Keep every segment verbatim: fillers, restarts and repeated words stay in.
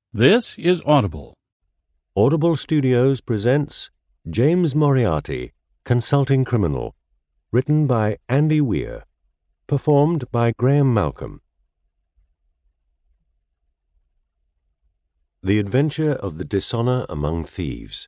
This is Audible. Audible Studios presents James Moriarty, Consulting Criminal, written by Andy Weir, performed by Graham Malcolm. The Adventure of the Dishonor Among Thieves.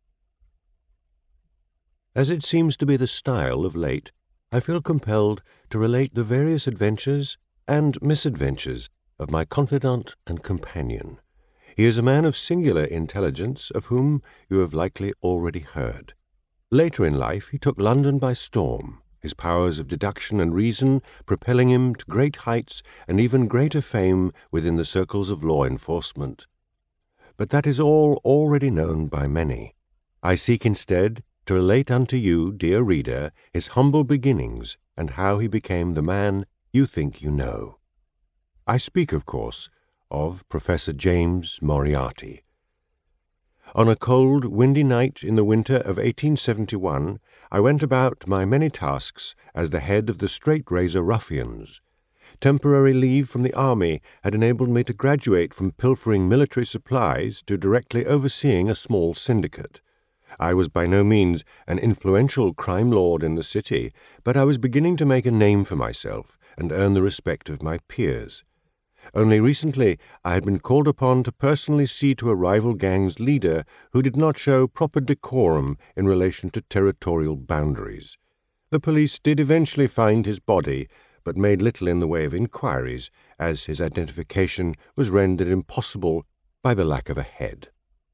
As it seems to be the style of late, I feel compelled to relate the various adventures and misadventures of my confidant and companion. He is a man of singular intelligence, of whom you have likely already heard. Later in life he took London by storm, his powers of deduction and reason propelling him to great heights and even greater fame within the circles of law enforcement. But that is all already known by many. I seek instead to relate unto you, dear reader, his humble beginnings and how he became the man you think you know. I speak, of course, of Professor James Moriarty. On a cold, windy night in the winter of eighteen seventy-one, I went about my many tasks as the head of the straight-razor ruffians. Temporary leave from the army had enabled me to graduate from pilfering military supplies to directly overseeing a small syndicate. I was by no means an influential crime lord in the city, but I was beginning to make a name for myself and earn the respect of my peers. Only recently I had been called upon to personally see to a rival gang's leader who did not show proper decorum in relation to territorial boundaries. The police did eventually find his body, but made little in the way of inquiries, as his identification was rendered impossible by the lack of a head.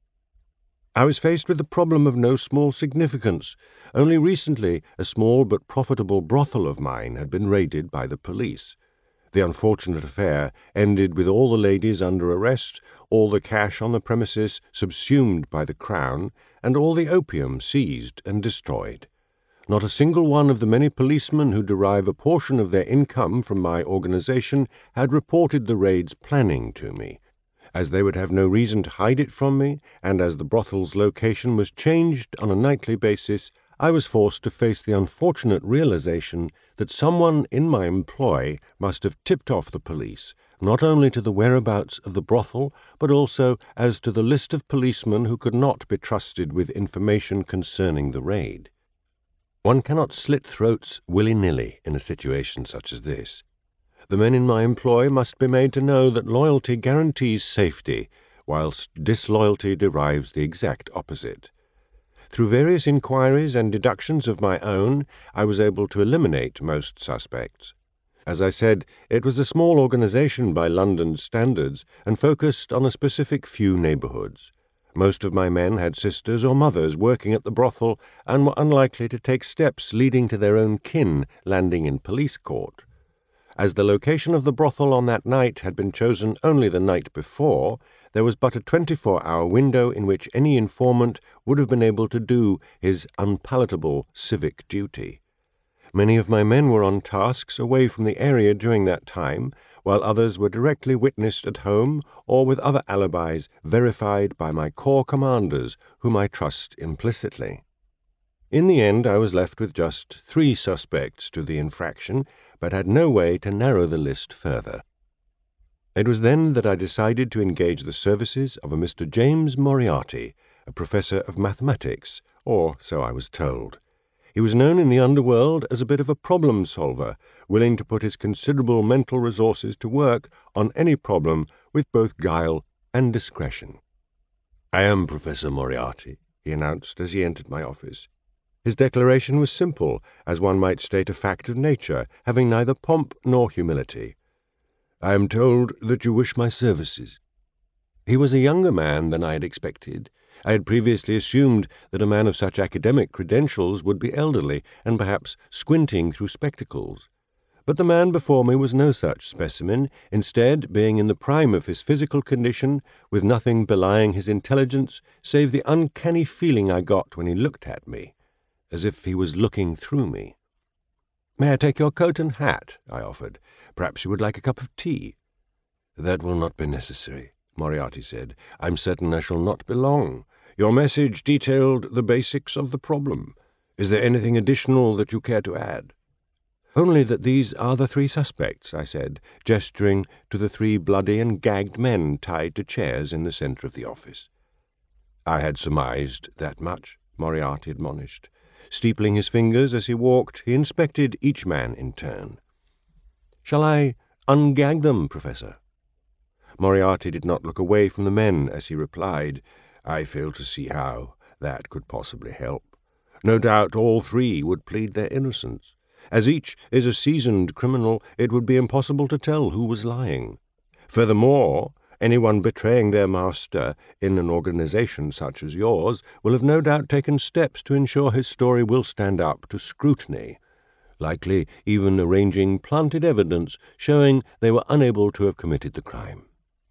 I was faced with a problem of no small significance. Only recently a small but profitable brothel of mine had been raided by the police. The unfortunate affair ended with all the ladies under arrest, all the cash on the premises subsumed by the Crown, and all the opium seized and destroyed. Not a single one of the many policemen who derive a portion of their income from my organization had reported the raid's planning to me. As they would have no reason to hide it from me, and as the brothel's location was changed on a nightly basis, I was forced to face the unfortunate realization that someone in my employ must have tipped off the police, not only to the whereabouts of the brothel, but also as to the list of policemen who could not be trusted with information concerning the raid. One cannot slit throats willy-nilly in a situation such as this. The men in my employ must be made to know that loyalty guarantees safety, whilst disloyalty derives the exact opposite. Through various inquiries and deductions of my own, I was able to eliminate most suspects. As I said, it was a small organization by London standards and focused on a specific few neighborhoods. Most of my men had sisters or mothers working at the brothel and were unlikely to take steps leading to their own kin landing in police court. As the location of the brothel on that night had been chosen only the night before, there was but a twenty-four hour window in which any informant would have been able to do his unpalatable civic duty. Many of my men were on tasks away from the area during that time, while others were directly witnessed at home or with other alibis verified by my corps commanders, whom I trust implicitly. In the end, I was left with just three suspects to the infraction, but had no way to narrow the list further. It was then that I decided to engage the services of a Mister James Moriarty, a professor of mathematics, or so I was told. He was known in the underworld as a bit of a problem solver, willing to put his considerable mental resources to work on any problem with both guile and discretion. "I am Professor Moriarty," he announced as he entered my office. His declaration was simple, as one might state a fact of nature, having neither pomp nor humility. "I am told that you wish my services." He was a younger man than I had expected. I had previously assumed that a man of such academic credentials would be elderly and perhaps squinting through spectacles. But the man before me was no such specimen, instead being in the prime of his physical condition, with nothing belying his intelligence save the uncanny feeling I got when he looked at me, as if he was looking through me. "May I take your coat and hat?" I offered. "Perhaps you would like a cup of tea?" "That will not be necessary," Moriarty said. "I'm certain I shall not be long. Your message detailed the basics of the problem. Is there anything additional that you care to add?" "Only that these are the three suspects," I said, gesturing to the three bloody and gagged men tied to chairs in the centre of the office. "I had surmised that much," Moriarty admonished. Steepling his fingers as he walked, he inspected each man in turn. "Shall I ungag them, Professor?" Moriarty did not look away from the men as he replied, "I fail to see how that could possibly help. No doubt all three would plead their innocence. As each is a seasoned criminal, it would be impossible to tell who was lying. Furthermore, anyone betraying their master in an organization such as yours will have no doubt taken steps to ensure his story will stand up to scrutiny, likely even arranging planted evidence showing they were unable to have committed the crime."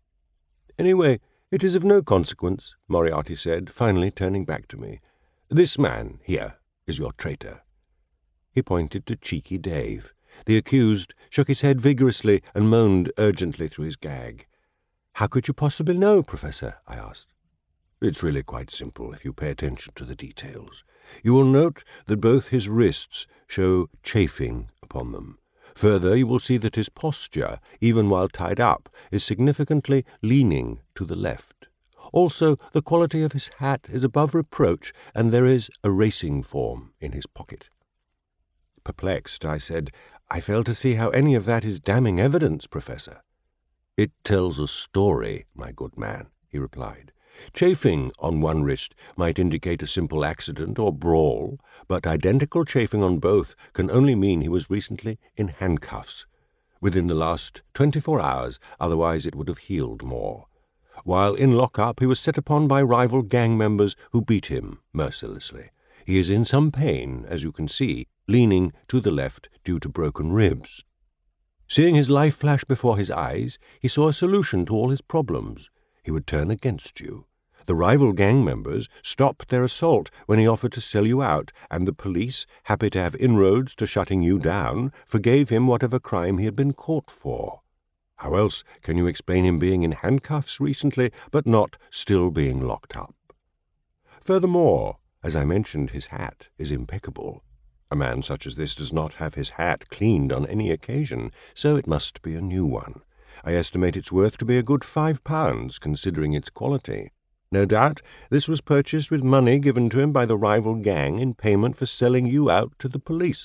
"Anyway, it is of no consequence," Moriarty said, finally turning back to me. "This man here is your traitor." He pointed to Cheeky Dave. The accused shook his head vigorously and moaned urgently through his gag. "How could you possibly know, Professor?" I asked. "It's really quite simple if you pay attention to the details. You will note that both his wrists show chafing upon them. Further, you will see that his posture, even while tied up, is significantly leaning to the left. Also, the quality of his hat is above reproach, and there is a racing form in his pocket." Perplexed, I said, "I fail to see how any of that is damning evidence, Professor." "It tells a story, my good man," he replied. "Chafing on one wrist might indicate a simple accident or brawl, but identical chafing on both can only mean he was recently in handcuffs. Within the last twenty-four hours, otherwise it would have healed more. While in lock-up, he was set upon by rival gang members who beat him mercilessly. He is in some pain, as you can see, leaning to the left due to broken ribs. Seeing his life flash before his eyes, he saw a solution to all his problems. He would turn against you. The rival gang members stopped their assault when he offered to sell you out, and the police, happy to have inroads to shutting you down, forgave him whatever crime he had been caught for. How else can you explain him being in handcuffs recently, but not still being locked up? Furthermore, as I mentioned, his hat is impeccable. A man such as this does not have his hat cleaned on any occasion, so it must be a new one. I estimate its worth to be a good five pounds, considering its quality. No doubt this was purchased with money given to him by the rival gang in payment for selling you out to the police."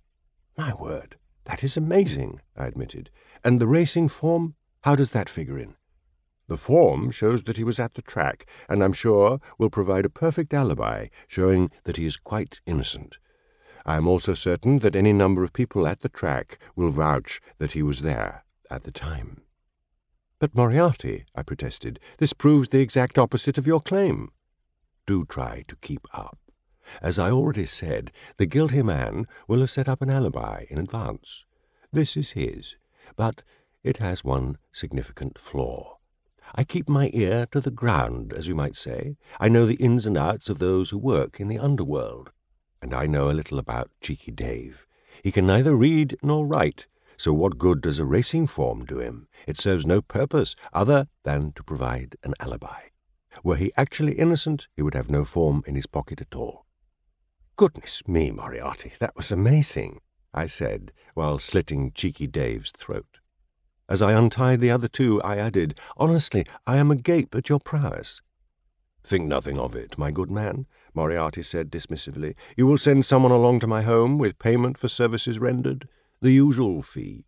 "My word, that is amazing," I admitted. "And the racing form, how does that figure in?" "The form shows that he was at the track, and I'm sure will provide a perfect alibi, showing that he is quite innocent. I am also certain that any number of people at the track will vouch that he was there at the time." "But Moriarty," I protested, "this proves the exact opposite of your claim." "Do try to keep up. As I already said, the guilty man will have set up an alibi in advance. This is his, but it has one significant flaw. I keep my ear to the ground, as you might say. I know the ins and outs of those who work in the underworld. And I know a little about Cheeky Dave. He can neither read nor write, so what good does a racing form do him? It serves no purpose other than to provide an alibi. Were he actually innocent, he would have no form in his pocket at all." "Goodness me, Moriarty, that was amazing," I said, while slitting Cheeky Dave's throat. As I untied the other two, I added, "Honestly, I am agape at your prowess." "Think nothing of it, my good man," Moriarty said dismissively. "You will send someone along to my home with payment for services rendered, the usual fee."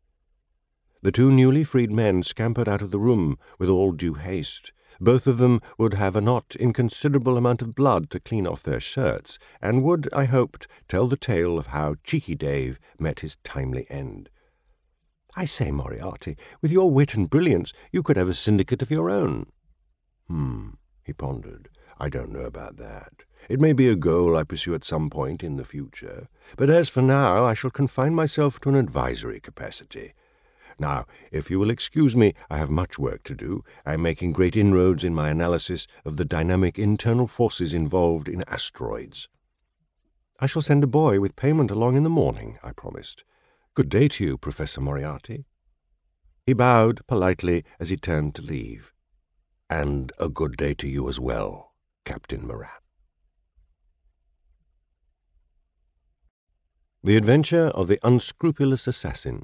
The two newly freed men scampered out of the room with all due haste. Both of them would have a not inconsiderable amount of blood to clean off their shirts, and would, I hoped, tell the tale of how Cheeky Dave met his timely end. "I say, Moriarty, with your wit and brilliance, you could have a syndicate of your own." Hmm, he pondered. "I don't know about that. It may be a goal I pursue at some point in the future, but as for now I shall confine myself to an advisory capacity. Now, if you will excuse me, I have much work to do. I am making great inroads in my analysis of the dynamic internal forces involved in asteroids." "I shall send a boy with payment along in the morning," I promised. "Good day to you, Professor Moriarty." He bowed politely as he turned to leave. "And a good day to you as well, Captain Moran." The Adventure of the Unscrupulous Assassin.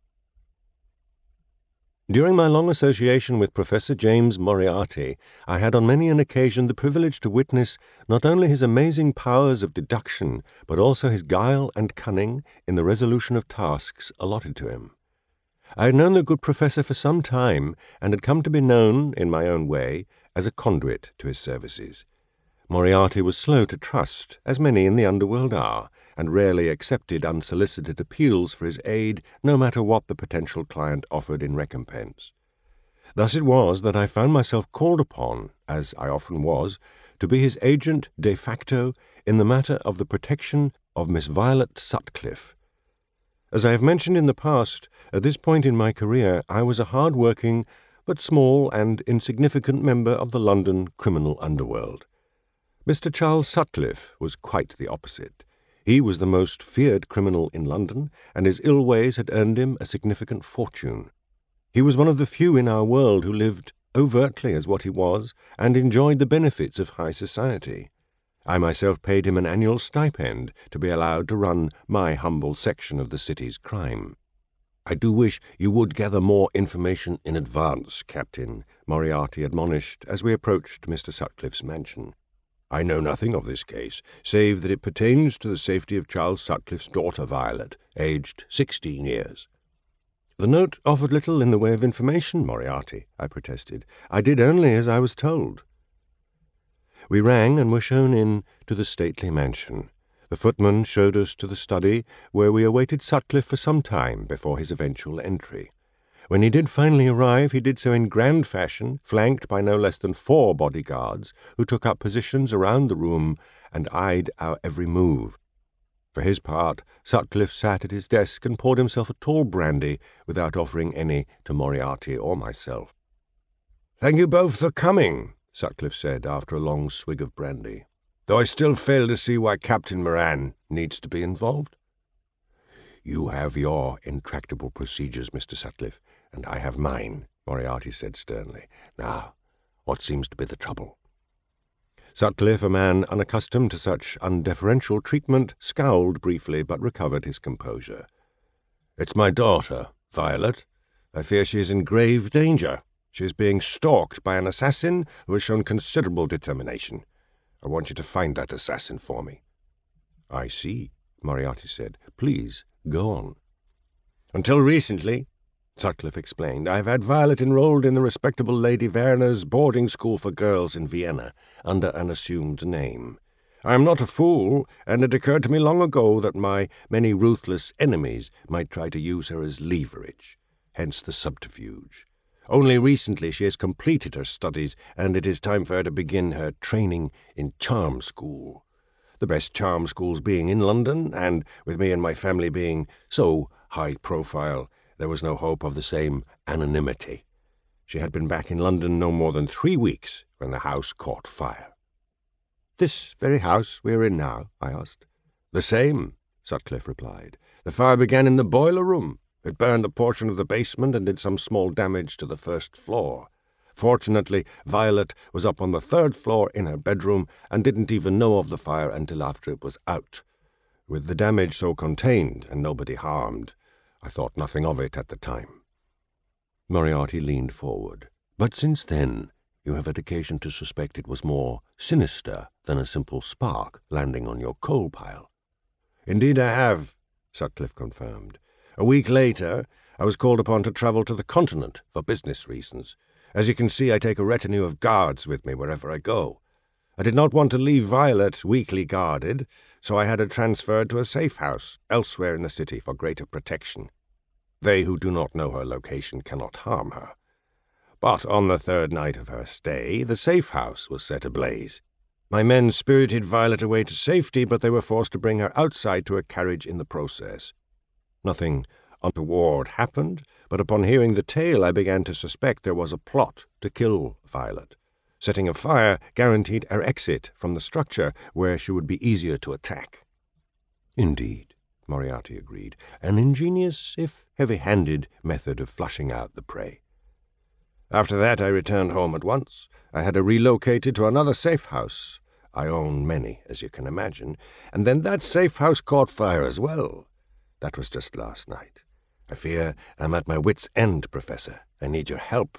During my long association with Professor James Moriarty, I had on many an occasion the privilege to witness not only his amazing powers of deduction, but also his guile and cunning in the resolution of tasks allotted to him. I had known the good professor for some time, and had come to be known, in my own way, as a conduit to his services. Moriarty was slow to trust, as many in the underworld are, and rarely accepted unsolicited appeals for his aid, no matter what the potential client offered in recompense. Thus it was that I found myself called upon, as I often was, to be his agent de facto in the matter of the protection of Miss Violet Sutcliffe. As I have mentioned in the past, at this point in my career I was a hard-working, but small and insignificant member of the London criminal underworld. Mister Charles Sutcliffe was quite the opposite. He was the most feared criminal in London, and his ill ways had earned him a significant fortune. He was one of the few in our world who lived overtly as what he was, and enjoyed the benefits of high society. I myself paid him an annual stipend to be allowed to run my humble section of the city's crime. "I do wish you would gather more information in advance, Captain," Moriarty admonished as we approached Mister Sutcliffe's mansion. "I know nothing of this case, save that it pertains to the safety of Charles Sutcliffe's daughter Violet, aged sixteen years." "The note offered little in the way of information, Moriarty," I protested. "I did only as I was told." We rang and were shown in to the stately mansion. The footman showed us to the study, where we awaited Sutcliffe for some time before his eventual entry. When he did finally arrive, he did so in grand fashion, flanked by no less than four bodyguards, who took up positions around the room and eyed our every move. For his part, Sutcliffe sat at his desk and poured himself a tall brandy without offering any to Moriarty or myself. "Thank you both for coming," Sutcliffe said after a long swig of brandy, "though I still fail to see why Captain Moran needs to be involved." "You have your intractable procedures, Mister Sutcliffe, and I have mine," Moriarty said sternly. "Now, what seems to be the trouble?" Sutcliffe, a man unaccustomed to such undeferential treatment, scowled briefly but recovered his composure. "It's my daughter, Violet. I fear she is in grave danger. She is being stalked by an assassin who has shown considerable determination. I want you to find that assassin for me." "I see," Moriarty said. "Please, go on." "Until recently," Sutcliffe explained, "I have had Violet enrolled in the respectable Lady Werner's boarding school for girls in Vienna, under an assumed name. I am not a fool, and it occurred to me long ago that my many ruthless enemies might try to use her as leverage, hence the subterfuge. Only recently she has completed her studies, and it is time for her to begin her training in charm school. The best charm schools being in London, and with me and my family being so high profile, there was no hope of the same anonymity. She had been back in London no more than three weeks when the house caught fire." "This very house we are in now?" I asked. "The same," Sutcliffe replied. "The fire began in the boiler room. It burned a portion of the basement and did some small damage to the first floor. Fortunately, Violet was up on the third floor in her bedroom and didn't even know of the fire until after it was out. With the damage so contained and nobody harmed, I thought nothing of it at the time." Moriarty leaned forward. "But since then, you have had occasion to suspect it was more sinister than a simple spark landing on your coal pile." "Indeed I have," Sutcliffe confirmed. "A week later, I was called upon to travel to the continent for business reasons. As you can see, I take a retinue of guards with me wherever I go. I did not want to leave Violet weakly guarded, so I had her transferred to a safe house elsewhere in the city for greater protection. They who do not know her location cannot harm her. But on the third night of her stay, the safe house was set ablaze. My men spirited Violet away to safety, but they were forced to bring her outside to a carriage in the process. Nothing untoward happened, but upon hearing the tale I began to suspect there was a plot to kill Violet. Setting a fire guaranteed her exit from the structure, where she would be easier to attack." "Indeed," Moriarty agreed. "An ingenious, if heavy-handed, method of flushing out the prey." "After that I returned home at once. I had her relocated to another safe house, I own many, as you can imagine. And then that safe house caught fire as well. That was just last night. I fear I'm at my wit's end, Professor. I need your help."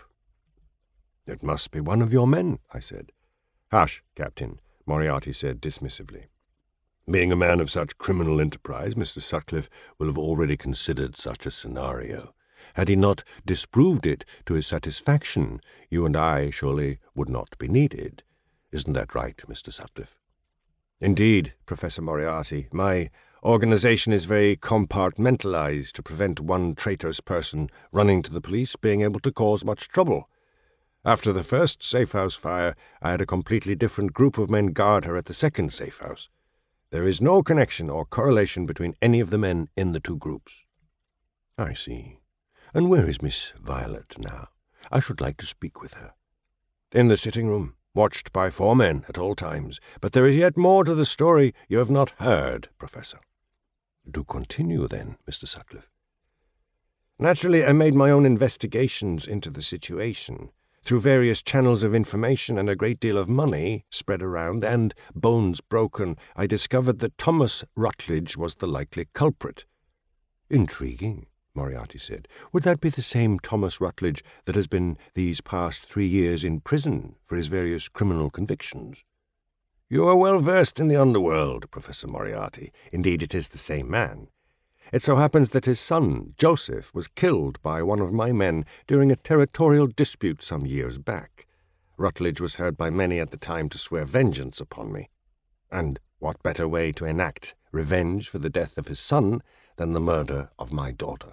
"It must be one of your men," I said. "Hush, Captain," Moriarty said dismissively. "Being a man of such criminal enterprise, Mister Sutcliffe will have already considered such a scenario. Had he not disproved it to his satisfaction, you and I surely would not be needed. Isn't that right, Mister Sutcliffe?" "Indeed, Professor Moriarty. My organization is very compartmentalized to prevent one traitorous person running to the police being able to cause much trouble. After the first safe-house fire, I had a completely different group of men guard her at the second safe-house. There is no connection or correlation between any of the men in the two groups." "I see. And where is Miss Violet now? I should like to speak with her." "In the sitting-room, watched by four men at all times. But there is yet more to the story you have not heard, Professor." "Do continue, then, Mister Sutcliffe." "Naturally, I made my own investigations into the situation. Through various channels of information and a great deal of money spread around and bones broken, I discovered that Thomas Rutledge was the likely culprit." "Intriguing," Moriarty said. "Would that be the same Thomas Rutledge that has been these past three years in prison for his various criminal convictions?" "You are well versed in the underworld, Professor Moriarty. Indeed, it is the same man. It so happens that his son, Joseph, was killed by one of my men during a territorial dispute some years back. Rutledge was heard by many at the time to swear vengeance upon me. And what better way to enact revenge for the death of his son than the murder of my daughter?"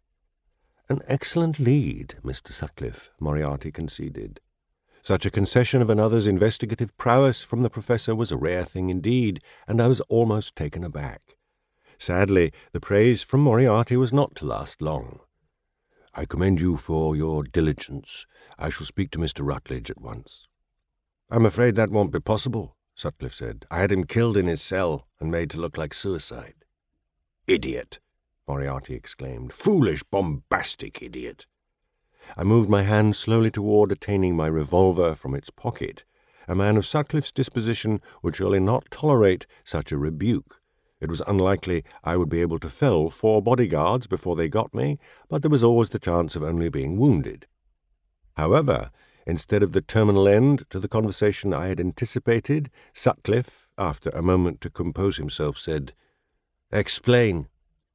"An excellent lead, Mister Sutcliffe," Moriarty conceded. Such a concession of another's investigative prowess from the Professor was a rare thing indeed, and I was almost taken aback. Sadly, the praise from Moriarty was not to last long. "I commend you for your diligence. I shall speak to Mister Rutledge at once." "I'm afraid that won't be possible," Sutcliffe said. "I had him killed in his cell and made to look like suicide." "Idiot!" Moriarty exclaimed. "Foolish, bombastic idiot!" I moved my hand slowly toward attaining my revolver from its pocket. A man of Sutcliffe's disposition would surely not tolerate such a rebuke. It was unlikely I would be able to fell four bodyguards before they got me, but there was always the chance of only being wounded. However, instead of the terminal end to the conversation I had anticipated, Sutcliffe, after a moment to compose himself, said, "Explain."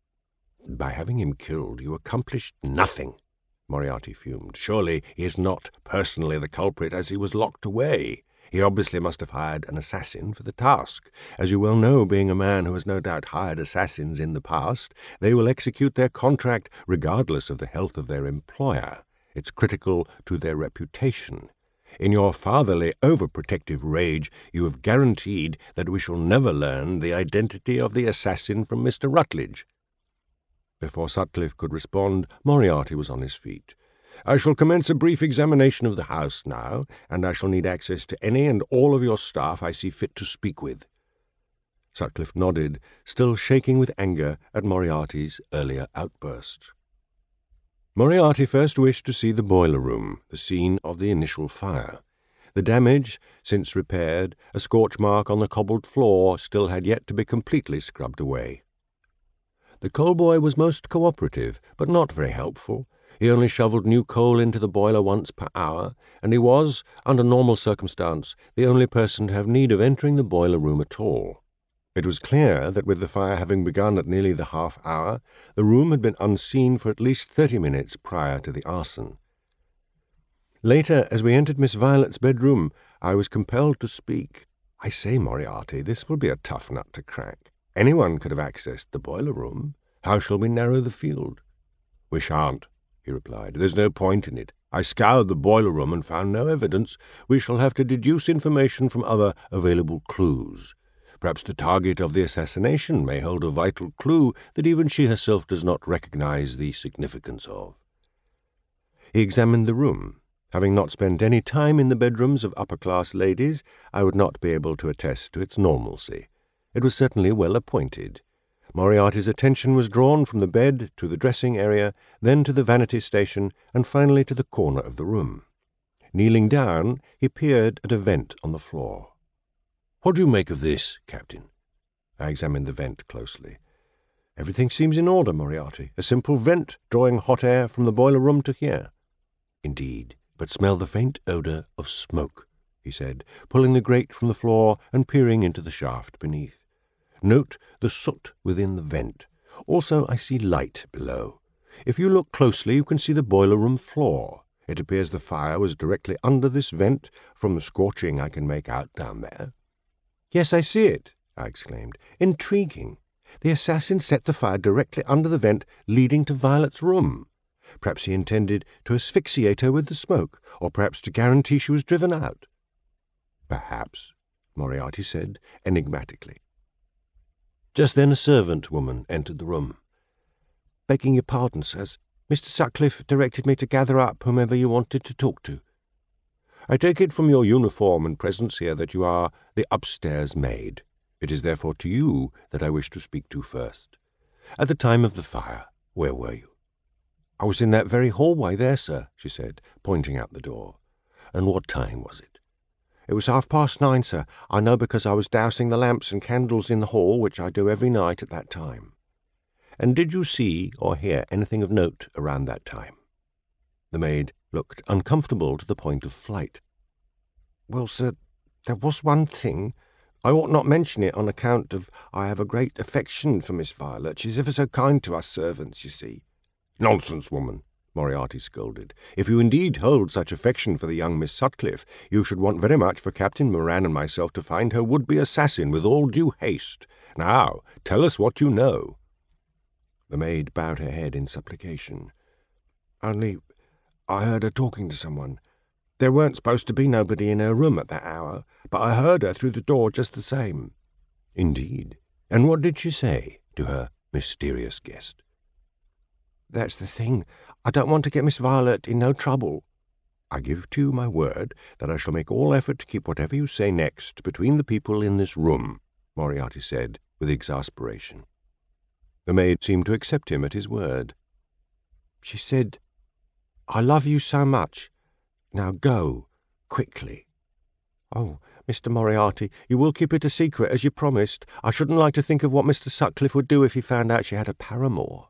"By having him killed, you accomplished nothing," Moriarty fumed. "Surely he is not personally the culprit, as he was locked away. He obviously must have hired an assassin for the task. As you well know, being a man who has no doubt hired assassins in the past, they will execute their contract regardless of the health of their employer. It's critical to their reputation. In your fatherly, overprotective rage, you have guaranteed that we shall never learn the identity of the assassin from Mister Rutledge." Before Sutcliffe could respond, Moriarty was on his feet. "I shall commence a brief examination of the house now, and I shall need access to any and all of your staff I see fit to speak with." Sutcliffe nodded, still shaking with anger at Moriarty's earlier outburst. Moriarty first wished to see the boiler room, the scene of the initial fire. The damage, since repaired, a scorch mark on the cobbled floor, still had yet to be completely scrubbed away. The coal boy was most cooperative, but not very helpful. He only shoveled new coal into the boiler once per hour, and he was, under normal circumstance, the only person to have need of entering the boiler room at all. It was clear that with the fire having begun at nearly the half hour, the room had been unseen for at least thirty minutes prior to the arson. Later, as we entered Miss Violet's bedroom, I was compelled to speak. "I say, Moriarty, this will be a tough nut to crack. Anyone could have accessed the boiler room. How shall we narrow the field?" "We shan't," he replied. "There's no point in it. I scoured the boiler room and found no evidence. We shall have to deduce information from other available clues. Perhaps the target of the assassination may hold a vital clue that even she herself does not recognize the significance of." He examined the room. Having not spent any time in the bedrooms of upper-class ladies, I would not be able to attest to its normalcy. It was certainly well appointed. Moriarty's attention was drawn from the bed to the dressing area, then to the vanity station, and finally to the corner of the room. Kneeling down, he peered at a vent on the floor. What do you make of this, Captain?" I examined the vent closely. "Everything seems in order, Moriarty. A simple vent drawing hot air from the boiler room to here." "Indeed, but smell the faint odour of smoke," he said, pulling the grate from the floor and peering into the shaft beneath. "Note the soot within the vent. Also, I see light below. If you look closely, you can see the boiler room floor. It appears the fire was directly under this vent, from the scorching I can make out down there." "Yes, I see it," I exclaimed. "Intriguing. The assassin set the fire directly under the vent leading to Violet's room. Perhaps he intended to asphyxiate her with the smoke, or perhaps to guarantee she was driven out." "Perhaps," Moriarty said, enigmatically. Just then a servant woman entered the room. "Begging your pardon, sirs, Mister Sutcliffe directed me to gather up whomever you wanted to talk to." "I take it from your uniform and presence here that you are the upstairs maid. It is therefore to you that I wish to speak to first. At the time of the fire, where were you?" "I was in that very hallway there, sir," she said, pointing out the door. "And what time was it?" "It was half past nine, sir. I know because I was dousing the lamps and candles in the hall, which I do every night at that time." "And did you see or hear anything of note around that time?" The maid looked uncomfortable to the point of flight. "Well, sir, there was one thing. I ought not mention it on account of I have a great affection for Miss Violet. She's ever so kind to us servants, you see." "Nonsense, woman," Moriarty scolded. "If you indeed hold such affection for the young Miss Sutcliffe, you should want very much for Captain Moran and myself to find her would-be assassin with all due haste. Now, tell us what you know." The maid bowed her head in supplication. "Only, I heard her talking to someone. There weren't supposed to be nobody in her room at that hour, but I heard her through the door just the same." "Indeed. And what did she say to her mysterious guest?" "That's the thing. I don't want to get Miss Violet in no trouble." "I give to you my word that I shall make all effort to keep whatever you say next between the people in this room," Moriarty said with exasperation. The maid seemed to accept him at his word. "She said, 'I love you so much. Now go, quickly.'" "Oh, Mister Moriarty, you will keep it a secret, as you promised. I shouldn't like to think of what Mister Sutcliffe would do if he found out she had a paramour."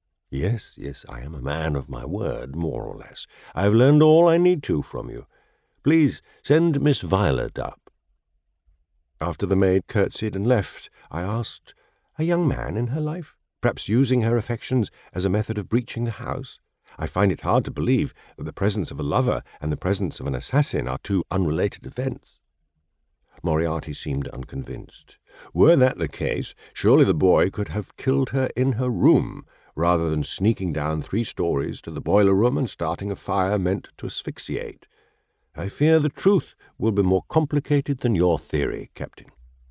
"Yes, yes, I am a man of my word, more or less. I have learned all I need to from you. Please send Miss Violet up." After the maid curtsied and left, I asked, "A young man in her life? Perhaps using her affections as a method of breaching the house? I find it hard to believe that the presence of a lover and the presence of an assassin are two unrelated events." Moriarty seemed unconvinced. "Were that the case, surely the boy could have killed her in her room, rather than sneaking down three stories to the boiler room and starting a fire meant to asphyxiate. I fear the truth will be more complicated than your theory, Captain."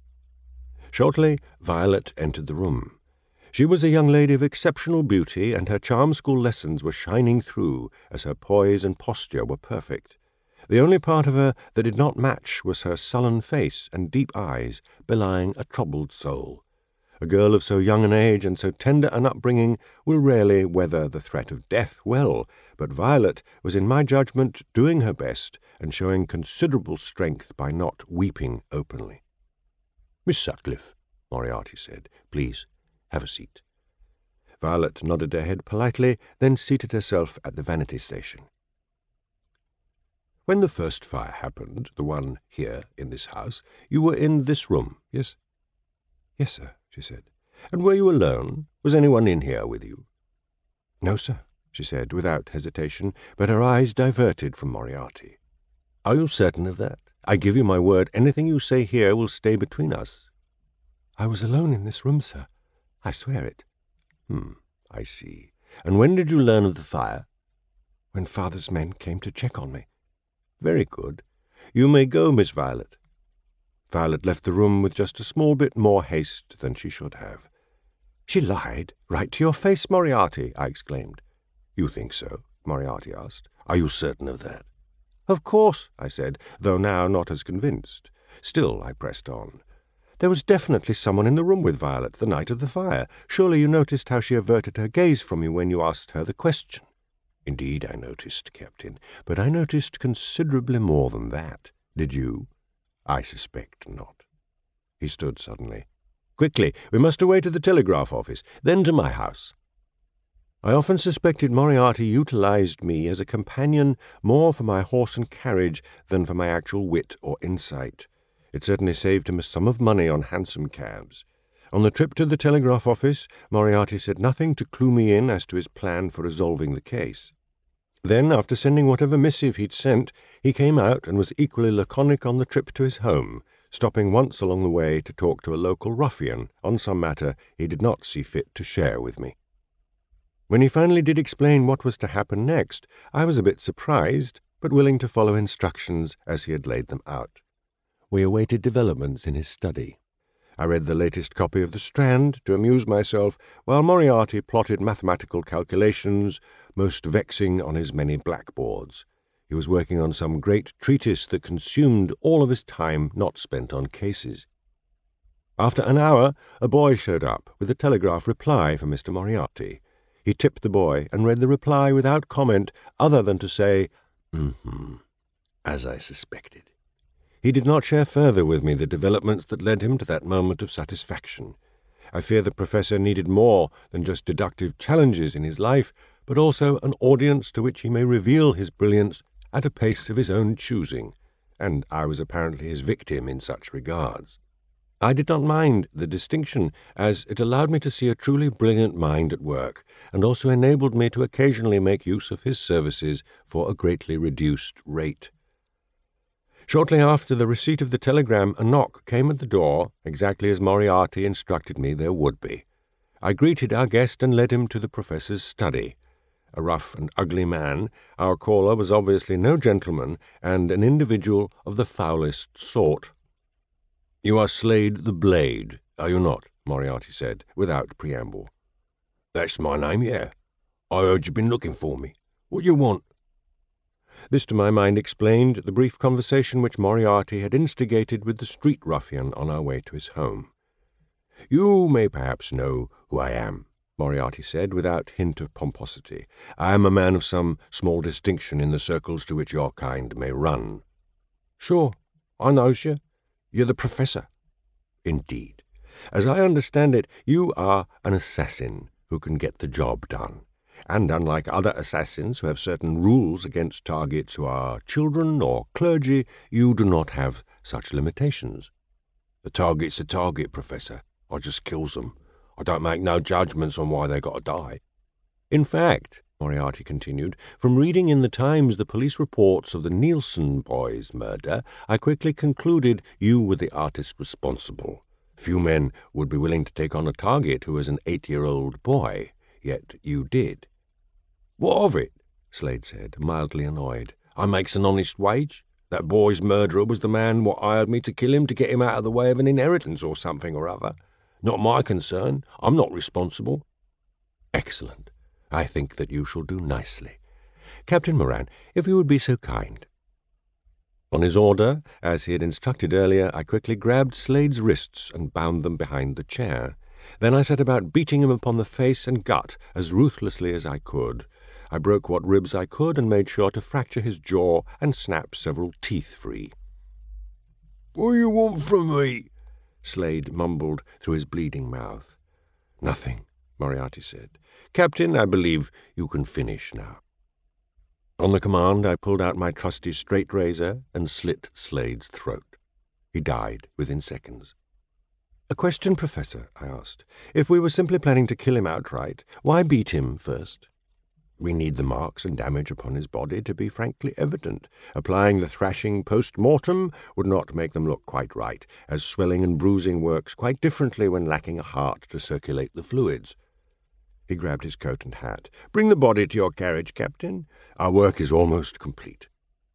Shortly, Violet entered the room. She was a young lady of exceptional beauty, and her charm school lessons were shining through, as her poise and posture were perfect. The only part of her that did not match was her sullen face and deep eyes, belying a troubled soul. A girl of so young an age and so tender an upbringing will rarely weather the threat of death well, but Violet was in my judgment doing her best and showing considerable strength by not weeping openly. "Miss Sutcliffe," Moriarty said, "please have a seat." Violet nodded her head politely, then seated herself at the vanity station. "When the first fire happened, the one here in this house, you were in this room, yes?" "Yes, sir," she said. "And were you alone? Was anyone in here with you?" "No, sir," she said, without hesitation, but her eyes diverted from Moriarty. "Are you certain of that? I give you my word anything you say here will stay between us." "I was alone in this room, sir. I swear it." "Hmm, I see. And when did you learn of the fire?" "When father's men came to check on me." "Very good. You may go, Miss Violet." Violet left the room with just a small bit more haste than she should have. "She lied right to your face, Moriarty," I exclaimed. "You think so?" Moriarty asked. "Are you certain of that?" "Of course," I said, though now not as convinced. Still, I pressed on. "There was definitely someone in the room with Violet the night of the fire. Surely you noticed how she averted her gaze from you when you asked her the question." "Indeed I noticed, Captain, but I noticed considerably more than that. Did you?" "I suspect not." He stood suddenly. "Quickly, we must away to the telegraph office, then to my house." I often suspected Moriarty utilized me as a companion more for my horse and carriage than for my actual wit or insight. It certainly saved him a sum of money on hansom cabs. On the trip to the telegraph office, Moriarty said nothing to clue me in as to his plan for resolving the case. Then, after sending whatever missive he'd sent, he came out and was equally laconic on the trip to his home, stopping once along the way to talk to a local ruffian on some matter he did not see fit to share with me. When he finally did explain what was to happen next, I was a bit surprised, but willing to follow instructions as he had laid them out. We awaited developments in his study. I read the latest copy of The Strand to amuse myself, while Moriarty plotted mathematical calculations, most vexing on his many blackboards. He was working on some great treatise that consumed all of his time not spent on cases. After an hour, a boy showed up with a telegraph reply for Mister Moriarty. He tipped the boy and read the reply without comment other than to say, "Mm-hmm, as I suspected." He did not share further with me the developments that led him to that moment of satisfaction. I fear the professor needed more than just deductive challenges in his life, but also an audience to which he may reveal his brilliance at a pace of his own choosing, and I was apparently his victim in such regards. I did not mind the distinction, as it allowed me to see a truly brilliant mind at work, and also enabled me to occasionally make use of his services for a greatly reduced rate. Shortly after the receipt of the telegram, a knock came at the door, exactly as Moriarty instructed me there would be. I greeted our guest and led him to the professor's study. A rough and ugly man, our caller was obviously no gentleman, and an individual of the foulest sort. "You are Slade the Blade, are you not?" Moriarty said, without preamble. "That's my name, yeah. I heard you'd been looking for me. What you want?" This, to my mind, explained the brief conversation which Moriarty had instigated with the street ruffian on our way to his home. "You may perhaps know who I am," Moriarty said, without hint of pomposity. "I am a man of some small distinction in the circles to which your kind may run." "Sure, I knows you. You're the professor." "Indeed. As I understand it, you are an assassin who can get the job done. And unlike other assassins who have certain rules against targets who are children or clergy, you do not have such limitations." "The target's a target, Professor. I just kills them. I don't make no judgments on why they got to die." "In fact," Moriarty continued, "from reading in the Times the police reports of the Nielsen boys' murder, I quickly concluded you were the artist responsible. Few men would be willing to take on a target who was an eight-year-old boy, yet you did." "What of it?" Slade said, mildly annoyed. "I makes an honest wage. That boy's murderer was the man what hired me to kill him to get him out of the way of an inheritance or something or other. Not my concern. I'm not responsible." "Excellent. I think that you shall do nicely. Captain Moran, if you would be so kind." On his order, as he had instructed earlier, I quickly grabbed Slade's wrists and bound them behind the chair. Then I set about beating him upon the face and gut as ruthlessly as I could. I broke what ribs I could and made sure to fracture his jaw and snap several teeth free. "What do you want from me?" Slade mumbled through his bleeding mouth. "Nothing," Moriarty said. "Captain, I believe you can finish now." On the command, I pulled out my trusty straight razor and slit Slade's throat. He died within seconds. "A question, Professor," I asked. "If we were simply planning to kill him outright, why beat him first?" "We need the marks and damage upon his body to be frankly evident. Applying the thrashing post-mortem would not make them look quite right, as swelling and bruising works quite differently when lacking a heart to circulate the fluids." He grabbed his coat and hat. "Bring the body to your carriage, Captain. Our work is almost complete."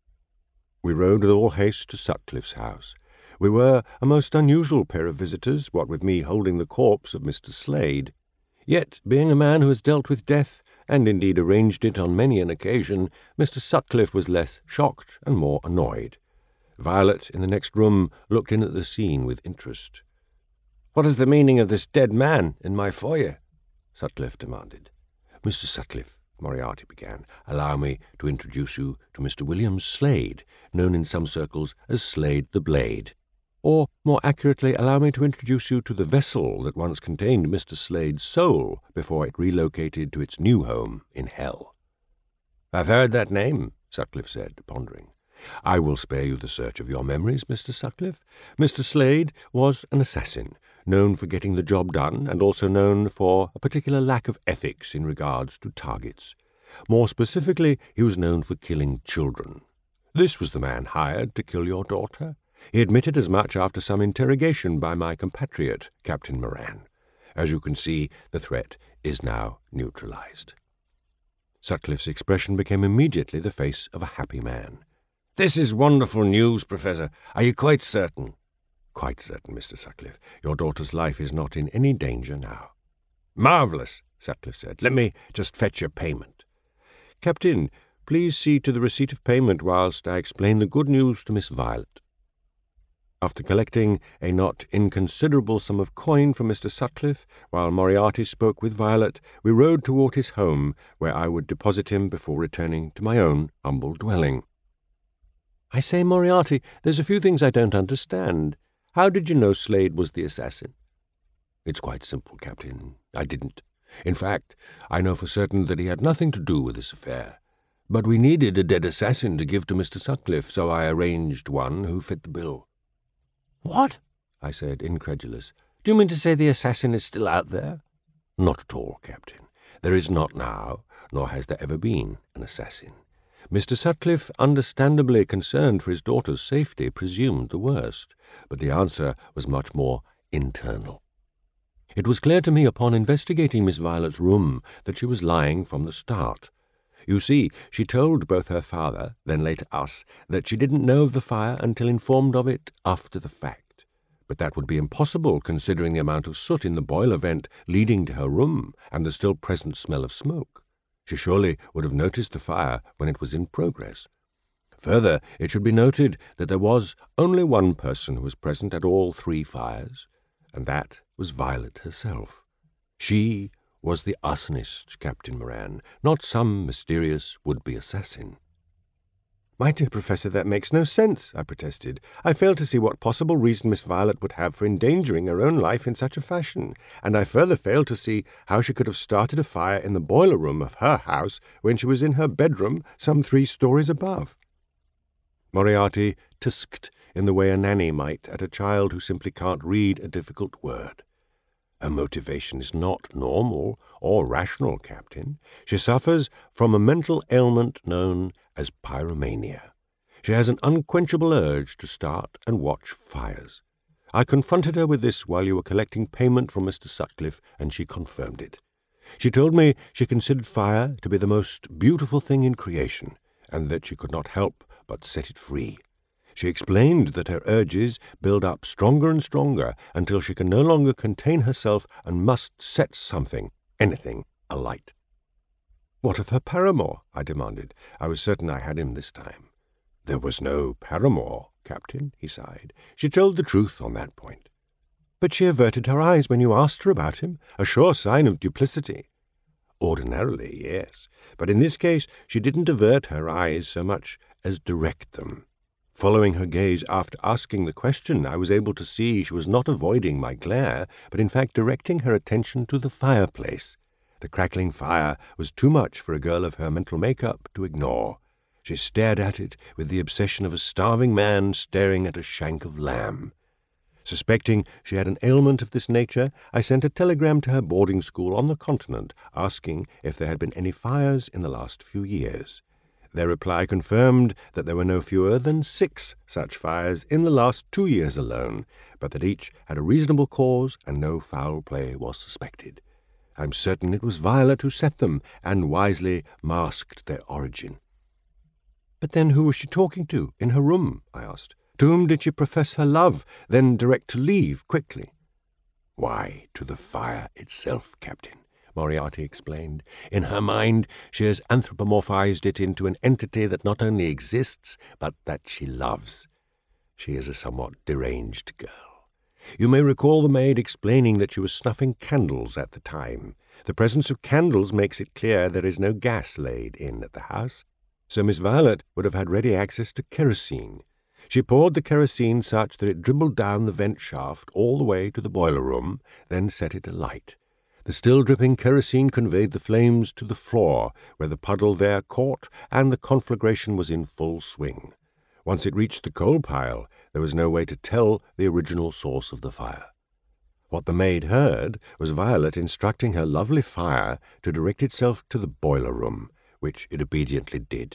We rode with all haste to Sutcliffe's house. We were a most unusual pair of visitors, what with me holding the corpse of Mister Slade. Yet, being a man who has dealt with death, and indeed arranged it on many an occasion, Mister Sutcliffe was less shocked and more annoyed. Violet, in the next room, looked in at the scene with interest. "What is the meaning of this dead man in my foyer?" Sutcliffe demanded. "Mister Sutcliffe," Moriarty began, "allow me to introduce you to Mister William Slade, known in some circles as Slade the Blade." Or, more accurately, allow me to introduce you to the vessel that once contained Mister Slade's soul before it relocated to its new home in hell." "I've heard that name," Sutcliffe said, pondering. "I will spare you the search of your memories, Mister Sutcliffe. Mister Slade was an assassin, known for getting the job done, and also known for a particular lack of ethics in regards to targets. More specifically, he was known for killing children. This was the man hired to kill your daughter. He admitted as much after some interrogation by my compatriot, Captain Moran. As you can see, the threat is now neutralized." Sutcliffe's expression became immediately the face of a happy man. "This is wonderful news, Professor. Are you quite certain?" "Quite certain, Mister Sutcliffe. Your daughter's life is not in any danger now." "Marvellous," Sutcliffe said. "Let me just fetch your payment." "Captain, please see to the receipt of payment whilst I explain the good news to Miss Violet." After collecting a not inconsiderable sum of coin from Mister Sutcliffe, while Moriarty spoke with Violet, we rode toward his home, where I would deposit him before returning to my own humble dwelling. "I say, Moriarty, there's a few things I don't understand. How did you know Slade was the assassin?" "It's quite simple, Captain. I didn't. In fact, I know for certain that he had nothing to do with this affair. But we needed a dead assassin to give to Mister Sutcliffe, so I arranged one who fit the bill." "What?" I said, incredulous. "Do you mean to say the assassin is still out there?" "Not at all, Captain. There is not now, nor has there ever been, an assassin. Mister Sutcliffe, understandably concerned for his daughter's safety, presumed the worst, but the answer was much more internal. It was clear to me upon investigating Miss Violet's room that she was lying from the start. You see, she told both her father, then later us, that she didn't know of the fire until informed of it after the fact. But that would be impossible, considering the amount of soot in the boiler vent leading to her room and the still present smell of smoke. She surely would have noticed the fire when it was in progress. Further, it should be noted that there was only one person who was present at all three fires, and that was Violet herself. She was the arsonist, Captain Moran, not some mysterious would-be assassin. "My dear Professor, that makes no sense," I protested. "I fail to see what possible reason Miss Violet would have for endangering her own life in such a fashion, and I further fail to see how she could have started a fire in the boiler room of her house when she was in her bedroom some three stories above." Moriarty tusked in the way a nanny might at a child who simply can't read a difficult word. "Her motivation is not normal or rational, Captain. She suffers from a mental ailment known as pyromania. She has an unquenchable urge to start and watch fires. I confronted her with this while you were collecting payment from Mister Sutcliffe, and she confirmed it. She told me she considered fire to be the most beautiful thing in creation, and that she could not help but set it free. She explained that her urges build up stronger and stronger until she can no longer contain herself and must set something, anything, alight." "What of her paramour?" I demanded. I was certain I had him this time. "There was no paramour, Captain," he sighed. "She told the truth on that point." "But she averted her eyes when you asked her about him, a sure sign of duplicity." "Ordinarily, yes. But in this case she didn't avert her eyes so much as direct them. Following her gaze after asking the question, I was able to see she was not avoiding my glare, but in fact directing her attention to the fireplace. The crackling fire was too much for a girl of her mental makeup to ignore. She stared at it with the obsession of a starving man staring at a shank of lamb. Suspecting she had an ailment of this nature, I sent a telegram to her boarding school on the continent asking if there had been any fires in the last few years. Their reply confirmed that there were no fewer than six such fires in the last two years alone, but that each had a reasonable cause and no foul play was suspected. I'm certain it was Violet who set them and wisely masked their origin." "But then who was she talking to in her room?" I asked. "To whom did she profess her love, then direct to leave quickly?" "Why, to the fire itself, Captain," Moriarty explained. "In her mind, she has anthropomorphized it into an entity that not only exists, but that she loves. She is a somewhat deranged girl. You may recall the maid explaining that she was snuffing candles at the time. The presence of candles makes it clear there is no gas laid in at the house, so Miss Violet would have had ready access to kerosene. She poured the kerosene such that it dribbled down the vent shaft all the way to the boiler room, then set it alight. The still-dripping kerosene conveyed the flames to the floor, where the puddle there caught, and the conflagration was in full swing. Once it reached the coal pile, there was no way to tell the original source of the fire. What the maid heard was Violet instructing her lovely fire to direct itself to the boiler room, which it obediently did.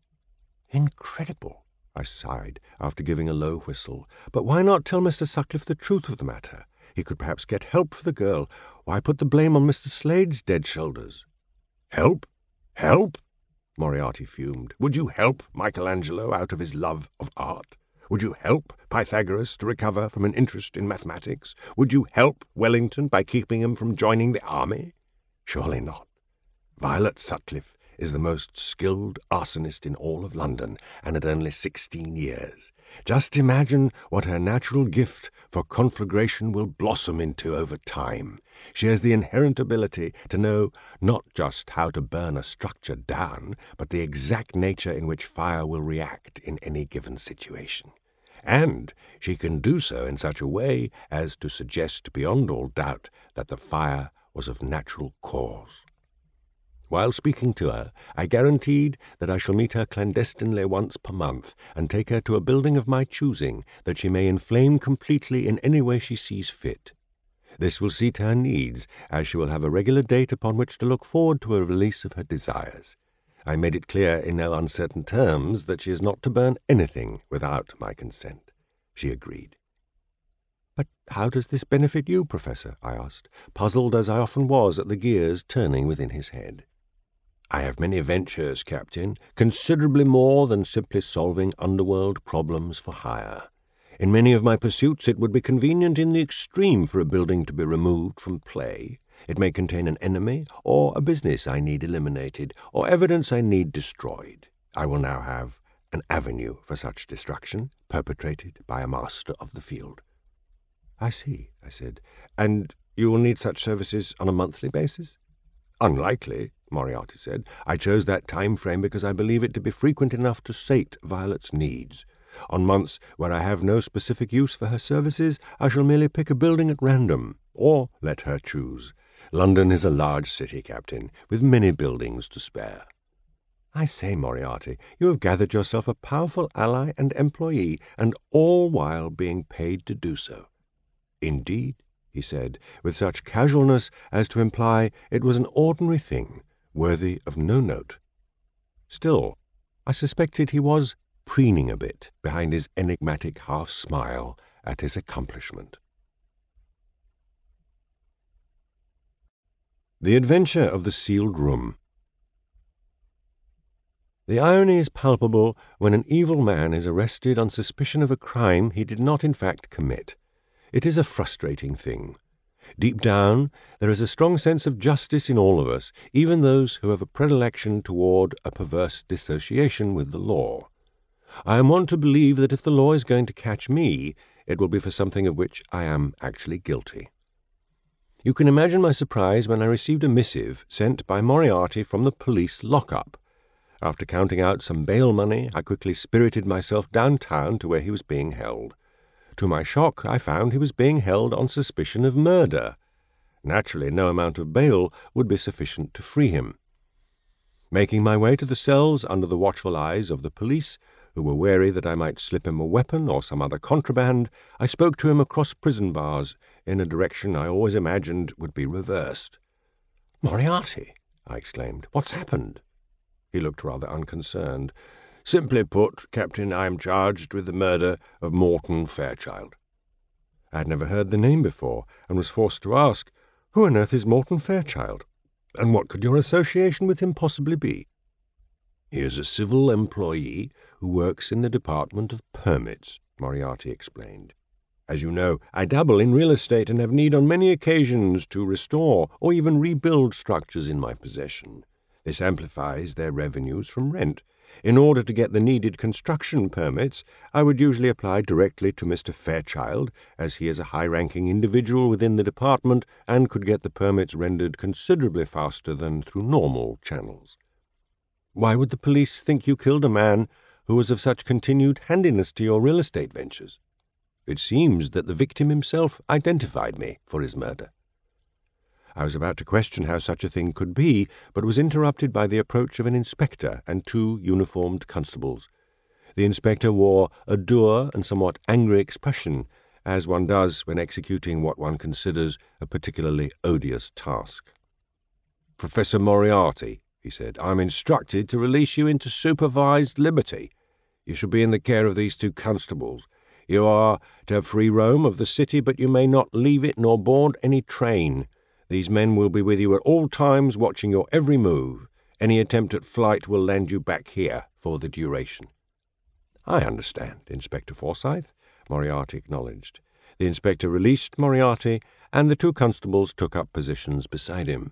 "Incredible," I sighed, after giving a low whistle. "But why not tell Mister Sutcliffe the truth of the matter? He could perhaps get help for the girl. Why put the blame on Mister Slade's dead shoulders?" "Help? Help?" Moriarty fumed. "Would you help Michelangelo out of his love of art? Would you help Pythagoras to recover from an interest in mathematics? Would you help Wellington by keeping him from joining the army? Surely not. Violet Sutcliffe is the most skilled arsonist in all of London, and at only sixteen years. Just imagine what her natural gift for conflagration will blossom into over time. She has the inherent ability to know not just how to burn a structure down, but the exact nature in which fire will react in any given situation. And she can do so in such a way as to suggest beyond all doubt that the fire was of natural cause. While speaking to her, I guaranteed that I shall meet her clandestinely once per month and take her to a building of my choosing, that she may inflame completely in any way she sees fit. This will suit her needs, as she will have a regular date upon which to look forward to a release of her desires. I made it clear in no uncertain terms that she is not to burn anything without my consent. She agreed. "But how does this benefit you, Professor?" I asked, puzzled as I often was at the gears turning within his head. "I have many ventures, Captain, considerably more than simply solving underworld problems for hire. In many of my pursuits it would be convenient in the extreme for a building to be removed from play. It may contain an enemy, or a business I need eliminated, or evidence I need destroyed. I will now have an avenue for such destruction, perpetrated by a master of the field." "I see," I said. "And you will need such services on a monthly basis?" "Unlikely," Moriarty said. "I chose that time frame because I believe it to be frequent enough to sate Violet's needs. On months where I have no specific use for her services, I shall merely pick a building at random, or let her choose. London is a large city, Captain, with many buildings to spare." "I say, Moriarty, you have gathered yourself a powerful ally and employee, and all while being paid to do so." "Indeed," he said, with such casualness as to imply it was an ordinary thing, worthy of no note. Still, I suspected he was preening a bit behind his enigmatic half-smile at his accomplishment. The Adventure of the Sealed Room. The irony is palpable when an evil man is arrested on suspicion of a crime he did not in fact commit. It is a frustrating thing. Deep down, there is a strong sense of justice in all of us, even those who have a predilection toward a perverse dissociation with the law. I am wont to believe that if the law is going to catch me, it will be for something of which I am actually guilty. You can imagine my surprise when I received a missive sent by Moriarty from the police lock-up. After counting out some bail money, I quickly spirited myself downtown to where he was being held. To my shock, I found he was being held on suspicion of murder. Naturally, no amount of bail would be sufficient to free him. Making my way to the cells under the watchful eyes of the police, who were wary that I might slip him a weapon or some other contraband, I spoke to him across prison bars, in a direction I always imagined would be reversed. "Moriarty," I exclaimed, "what's happened?" He looked rather unconcerned. "Simply put, Captain, I am charged with the murder of Morton Fairchild." I had never heard the name before, and was forced to ask, "Who on earth is Morton Fairchild? And what could your association with him possibly be?" "He is a civil employee who works in the Department of Permits," Moriarty explained. "As you know, I dabble in real estate and have need on many occasions to restore or even rebuild structures in my possession. This amplifies their revenues from rent. In order to get the needed construction permits, I would usually apply directly to Mister Fairchild, as he is a high-ranking individual within the department and could get the permits rendered considerably faster than through normal channels." "Why would the police think you killed a man who was of such continued handiness to your real estate ventures. It seems that the victim himself identified me for his murder." I was about to question how such a thing could be, but was interrupted by the approach of an inspector and two uniformed constables. The inspector wore a dour and somewhat angry expression, as one does when executing what one considers a particularly odious task. "Professor Moriarty," he said, "I am instructed to release you into supervised liberty. You shall be in the care of these two constables. You are to have free roam of the city, but you may not leave it nor board any train. These men will be with you at all times, watching your every move. Any attempt at flight will land you back here for the duration." "I understand, Inspector Forsyth," Moriarty acknowledged. The inspector released Moriarty, and the two constables took up positions beside him.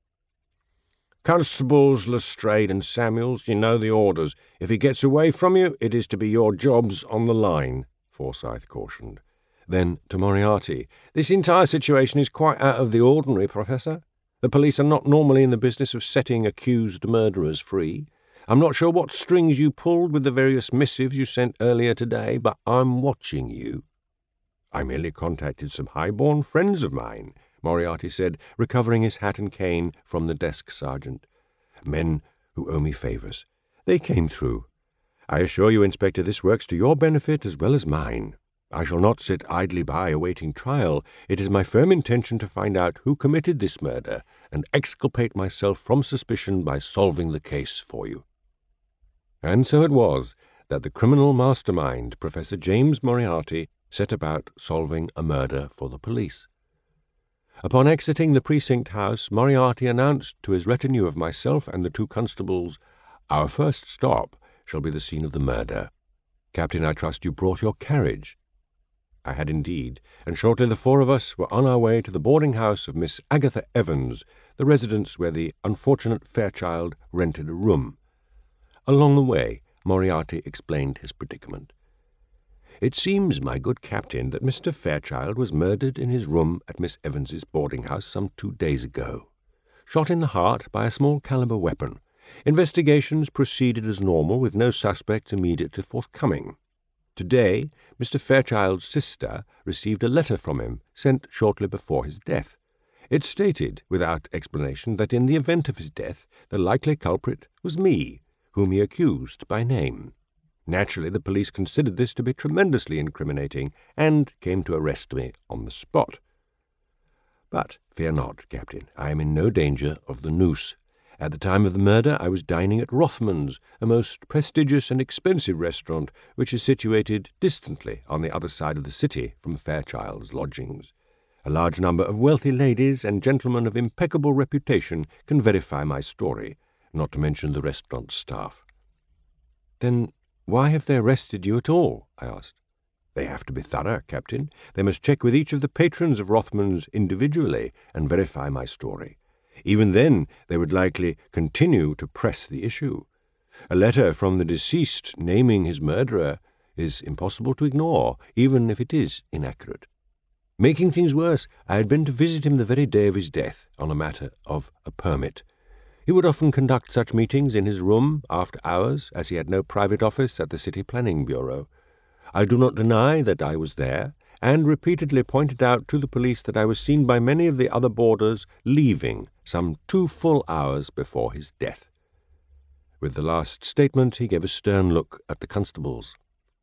"Constables Lestrade and Samuels, you know the orders. If he gets away from you, it is to be your jobs on the line," Forsyth cautioned. Then, to Moriarty, "This entire situation is quite out of the ordinary, Professor. The police are not normally in the business of setting accused murderers free. I'm not sure what strings you pulled with the various missives you sent earlier today, but I'm watching you." "I merely contacted some high-born friends of mine," Moriarty said, recovering his hat and cane from the desk sergeant. "Men who owe me favours. They came through. I assure you, Inspector, this works to your benefit as well as mine. I shall not sit idly by awaiting trial. It is my firm intention to find out who committed this murder and exculpate myself from suspicion by solving the case for you." And so it was that the criminal mastermind, Professor James Moriarty, set about solving a murder for the police. Upon exiting the precinct house, Moriarty announced to his retinue of myself and the two constables, "Our first stop shall be the scene of the murder. Captain, I trust you brought your carriage." I had indeed, and shortly the four of us were on our way to the boarding-house of Miss Agatha Evans, the residence where the unfortunate Fairchild rented a room. Along the way, Moriarty explained his predicament. "It seems, my good captain, that Mister Fairchild was murdered in his room at Miss Evans's boarding-house some two days ago. Shot in the heart by a small-caliber weapon. Investigations proceeded as normal, with no suspects immediately forthcoming. Today, Mister Fairchild's sister received a letter from him, sent shortly before his death. It stated, without explanation, that in the event of his death, the likely culprit was me, whom he accused by name. Naturally, the police considered this to be tremendously incriminating, and came to arrest me on the spot. But fear not, Captain, I am in no danger of the noose. At the time of the murder, I was dining at Rothman's, a most prestigious and expensive restaurant, which is situated distantly on the other side of the city from Fairchild's lodgings. A large number of wealthy ladies and gentlemen of impeccable reputation can verify my story, not to mention the restaurant staff." "Then why have they arrested you at all?" I asked. "They have to be thorough, Captain. They must check with each of the patrons of Rothman's individually and verify my story. Even then, they would likely continue to press the issue. A letter from the deceased naming his murderer is impossible to ignore, even if it is inaccurate. Making things worse, I had been to visit him the very day of his death on a matter of a permit. He would often conduct such meetings in his room after hours, as he had no private office at the City Planning Bureau. I do not deny that I was there, and repeatedly pointed out to the police that I was seen by many of the other boarders leaving some two full hours before his death." With the last statement, he gave a stern look at the constables.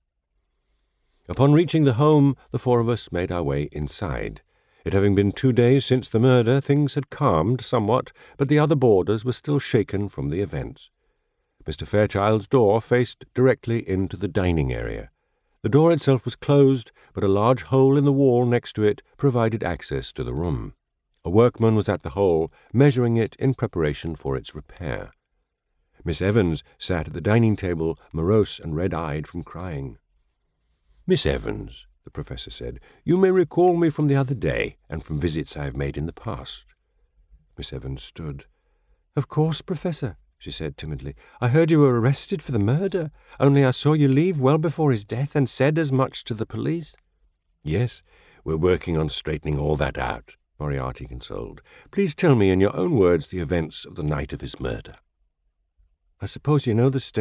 Upon reaching the home, the four of us made our way inside. It having been two days since the murder, things had calmed somewhat, but the other boarders were still shaken from the events. Mister Fairchild's door faced directly into the dining area. The door itself was closed, but a large hole in the wall next to it provided access to the room. A workman was at the hole, measuring it in preparation for its repair. Miss Evans sat at the dining table, morose and red-eyed from crying. "Miss Evans," the professor said, "you may recall me from the other day, and from visits I have made in the past." Miss Evans stood. "Of course, Professor," she said timidly. "I heard you were arrested for the murder, only I saw you leave well before his death and said as much to the police." "Yes, we're working on straightening all that out," Moriarty consoled. "Please tell me in your own words the events of the night of his murder." "I suppose you know the state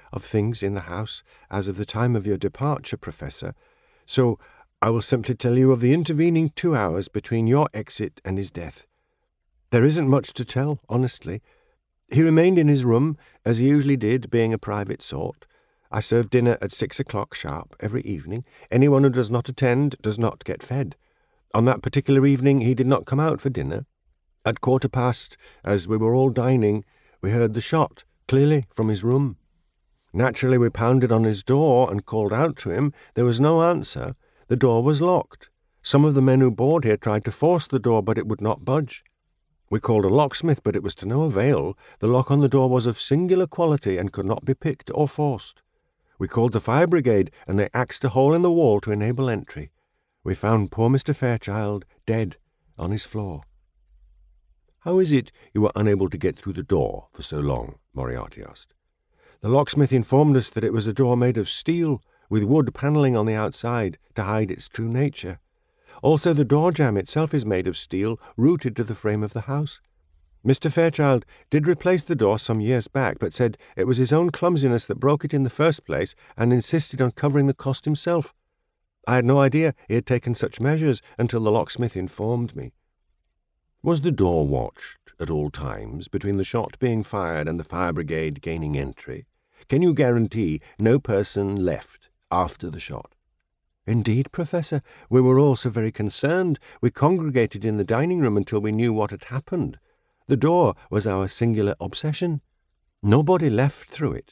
of things in the house as of the time of your departure, Professor, so I will simply tell you of the intervening two hours between your exit and his death. There isn't much to tell, honestly. He remained in his room, as he usually did, being a private sort. I served dinner at six o'clock sharp every evening. Anyone who does not attend does not get fed. On that particular evening he did not come out for dinner. At quarter past, as we were all dining, we heard the shot, clearly from his room. Naturally we pounded on his door and called out to him. There was no answer. The door was locked. Some of the men who board here tried to force the door, but it would not budge. We called a locksmith, but it was to no avail. The lock on the door was of singular quality and could not be picked or forced. We called the fire brigade, and they axed a hole in the wall to enable entry. We found poor Mister Fairchild dead on his floor. "How is it you were unable to get through the door for so long?" Moriarty asked. "The locksmith informed us that it was a door made of steel, with wood panelling on the outside to hide its true nature. Also the door jamb itself is made of steel, rooted to the frame of the house. Mister Fairchild did replace the door some years back, but said it was his own clumsiness that broke it in the first place, and insisted on covering the cost himself. I had no idea he had taken such measures until the locksmith informed me." "Was the door watched at all times between the shot being fired and the fire brigade gaining entry? Can you guarantee no person left after the shot?" "Indeed, Professor, we were all so very concerned. We congregated in the dining-room until we knew what had happened. The door was our singular obsession. Nobody left through it."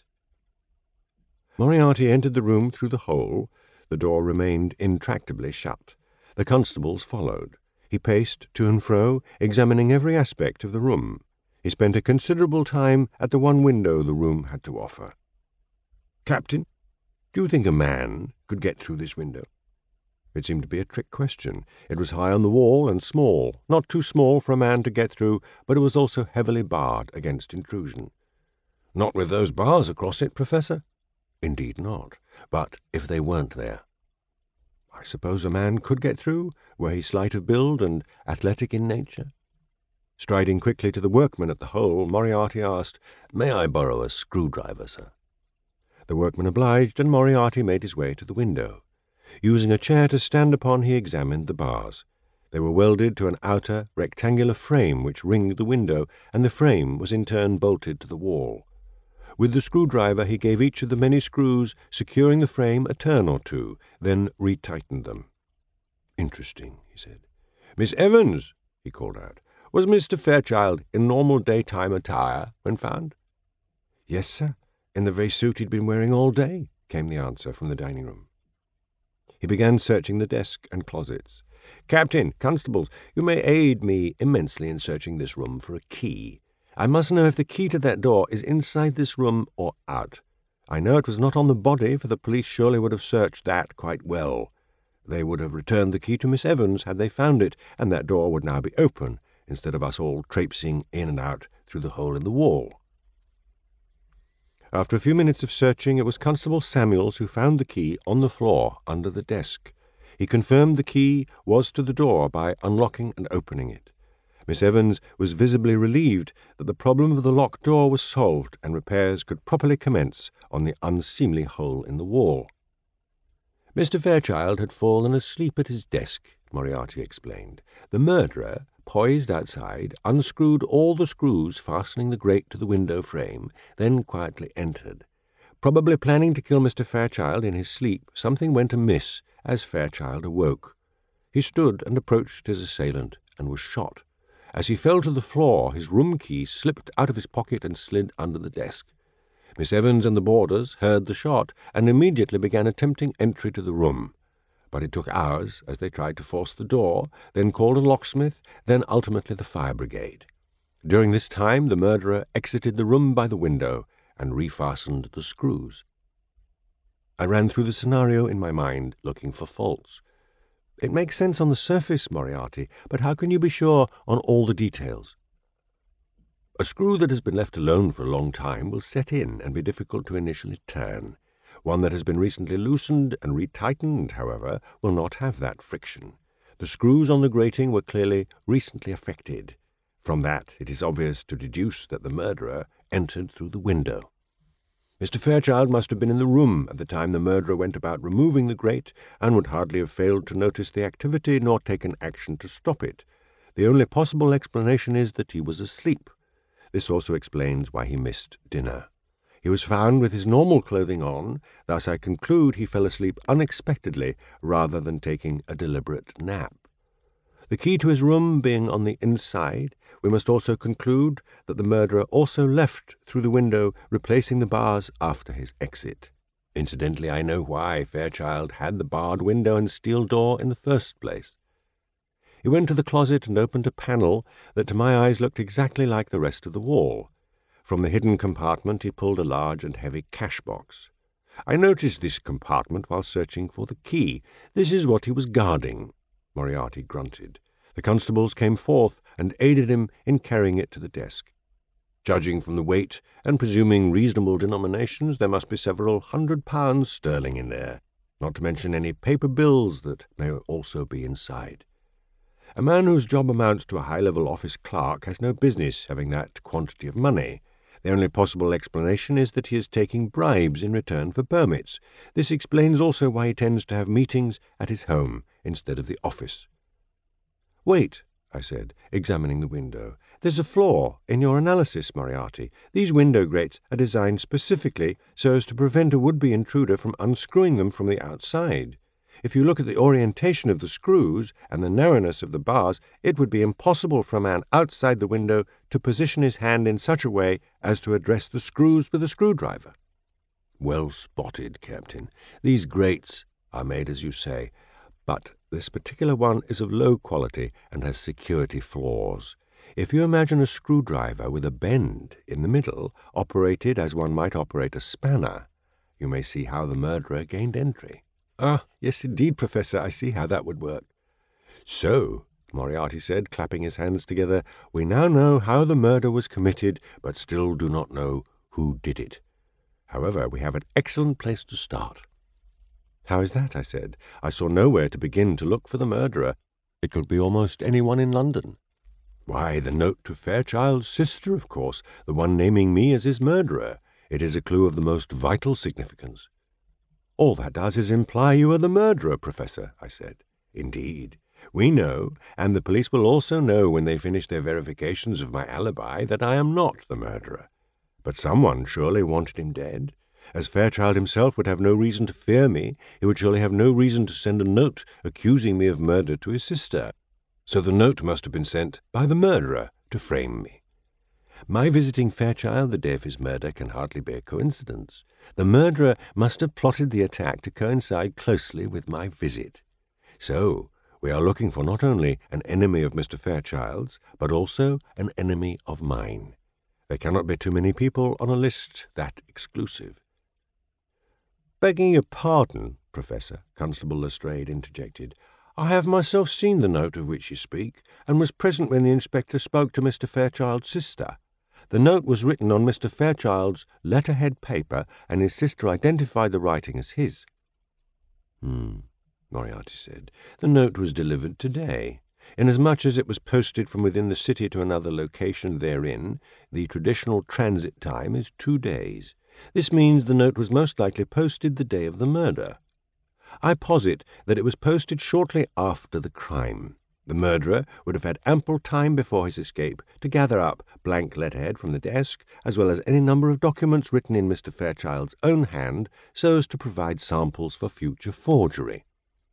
Moriarty entered the room through the hole. The door remained intractably shut. The constables followed. He paced to and fro, examining every aspect of the room. He spent a considerable time at the one window the room had to offer. "Captain, do you think a man could get through this window?" It seemed to be a trick question. It was high on the wall and small, not too small for a man to get through, but it was also heavily barred against intrusion. "Not with those bars across it, Professor?" "Indeed not. But if they weren't there?" "I suppose a man could get through, were he slight of build and athletic in nature." Striding quickly to the workman at the hole, Moriarty asked, "May I borrow a screwdriver, sir?" The workman obliged, and Moriarty made his way to the window. Using a chair to stand upon, he examined the bars. They were welded to an outer, rectangular frame which ringed the window, and the frame was in turn bolted to the wall. With the screwdriver he gave each of the many screws, securing the frame a turn or two, then retightened them. "Interesting," he said. "Miss Evans," he called out, "was Mister Fairchild in normal daytime attire when found?" "Yes, sir, in the very suit he'd been wearing all day," came the answer from the dining-room. He began searching the desk and closets. "Captain, constables, you may aid me immensely in searching this room for a key. I must know if the key to that door is inside this room or out. I know it was not on the body, for the police surely would have searched that quite well. They would have returned the key to Miss Evans had they found it, and that door would now be open, instead of us all traipsing in and out through the hole in the wall." After a few minutes of searching, it was Constable Samuels who found the key on the floor under the desk. He confirmed the key was to the door by unlocking and opening it. Miss Evans was visibly relieved that the problem of the locked door was solved and repairs could properly commence on the unseemly hole in the wall. "Mister Fairchild had fallen asleep at his desk," Moriarty explained. "The murderer, poised outside, unscrewed all the screws fastening the grate to the window frame, then quietly entered. Probably planning to kill Mister Fairchild in his sleep, something went amiss as Fairchild awoke. He stood and approached his assailant and was shot. As he fell to the floor, his room key slipped out of his pocket and slid under the desk. Miss Evans and the boarders heard the shot and immediately began attempting entry to the room. But it took hours as they tried to force the door, then called a locksmith, then ultimately the fire brigade. During this time the murderer exited the room by the window and refastened the screws. I ran through the scenario in my mind, looking for faults. It makes sense on the surface, Moriarty, but how can you be sure on all the details? A screw that has been left alone for a long time will set in and be difficult to initially turn. One that has been recently loosened and retightened, however, will not have that friction. The screws on the grating were clearly recently affected. From that it is obvious to deduce that the murderer entered through the window. Mister Fairchild must have been in the room at the time the murderer went about removing the grate, and would hardly have failed to notice the activity nor taken action to stop it. The only possible explanation is that he was asleep. This also explains why he missed dinner. He was found with his normal clothing on, thus I conclude he fell asleep unexpectedly rather than taking a deliberate nap. The key to his room being on the inside, we must also conclude that the murderer also left through the window, replacing the bars after his exit. Incidentally, I know why Fairchild had the barred window and steel door in the first place. He went to the closet and opened a panel that to my eyes looked exactly like the rest of the wall. From the hidden compartment he pulled a large and heavy cash-box. I noticed this compartment while searching for the key. This is what he was guarding. Moriarty grunted. The constables came forth and aided him in carrying it to the desk. Judging from the weight and presuming reasonable denominations, there must be several hundred pounds sterling in there, not to mention any paper bills that may also be inside. A man whose job amounts to a high-level office clerk has no business having that quantity of money. The only possible explanation is that he is taking bribes in return for permits. This explains also why he tends to have meetings at his home instead of the office. "Wait," I said, examining the window. "There's a flaw in your analysis, Moriarty. These window grates are designed specifically so as to prevent a would-be intruder from unscrewing them from the outside. If you look at the orientation of the screws and the narrowness of the bars, it would be impossible for a man outside the window to position his hand in such a way as to address the screws with a screwdriver." "Well spotted, Captain. These grates are made as you say, but this particular one is of low quality and has security flaws. If you imagine a screwdriver with a bend in the middle, operated as one might operate a spanner, you may see how the murderer gained entry." "Ah, yes, indeed, Professor, I see how that would work." "So," Moriarty said, clapping his hands together, "we now know how the murder was committed, but still do not know who did it. However, we have an excellent place to start." "How is that?" I said. "I saw nowhere to begin to look for the murderer. It could be almost anyone in London." "Why, the note to Fairchild's sister, of course, the one naming me as his murderer. It is a clue of the most vital significance." "All that does is imply you are the murderer, Professor," I said. "Indeed. We know, and the police will also know when they finish their verifications of my alibi, that I am not the murderer. But someone surely wanted him dead. As Fairchild himself would have no reason to fear me, he would surely have no reason to send a note accusing me of murder to his sister. So the note must have been sent by the murderer to frame me. My visiting Fairchild the day of his murder can hardly be a coincidence. The murderer must have plotted the attack to coincide closely with my visit. So we are looking for not only an enemy of Mister Fairchild's, but also an enemy of mine. There cannot be too many people on a list that exclusive." "Begging your pardon, Professor," Constable Lestrade interjected, "I have myself seen the note of which you speak, and was present when the inspector spoke to Mister Fairchild's sister. The note was written on Mister Fairchild's letterhead paper, and his sister identified the writing as his." "Hmm," Moriarty said. "The note was delivered today. Inasmuch as it was posted from within the city to another location therein, the traditional transit time is two days. This means the note was most likely posted the day of the murder. I posit that it was posted shortly after the crime. The murderer would have had ample time before his escape to gather up blank letterhead from the desk, as well as any number of documents written in Mister Fairchild's own hand, so as to provide samples for future forgery."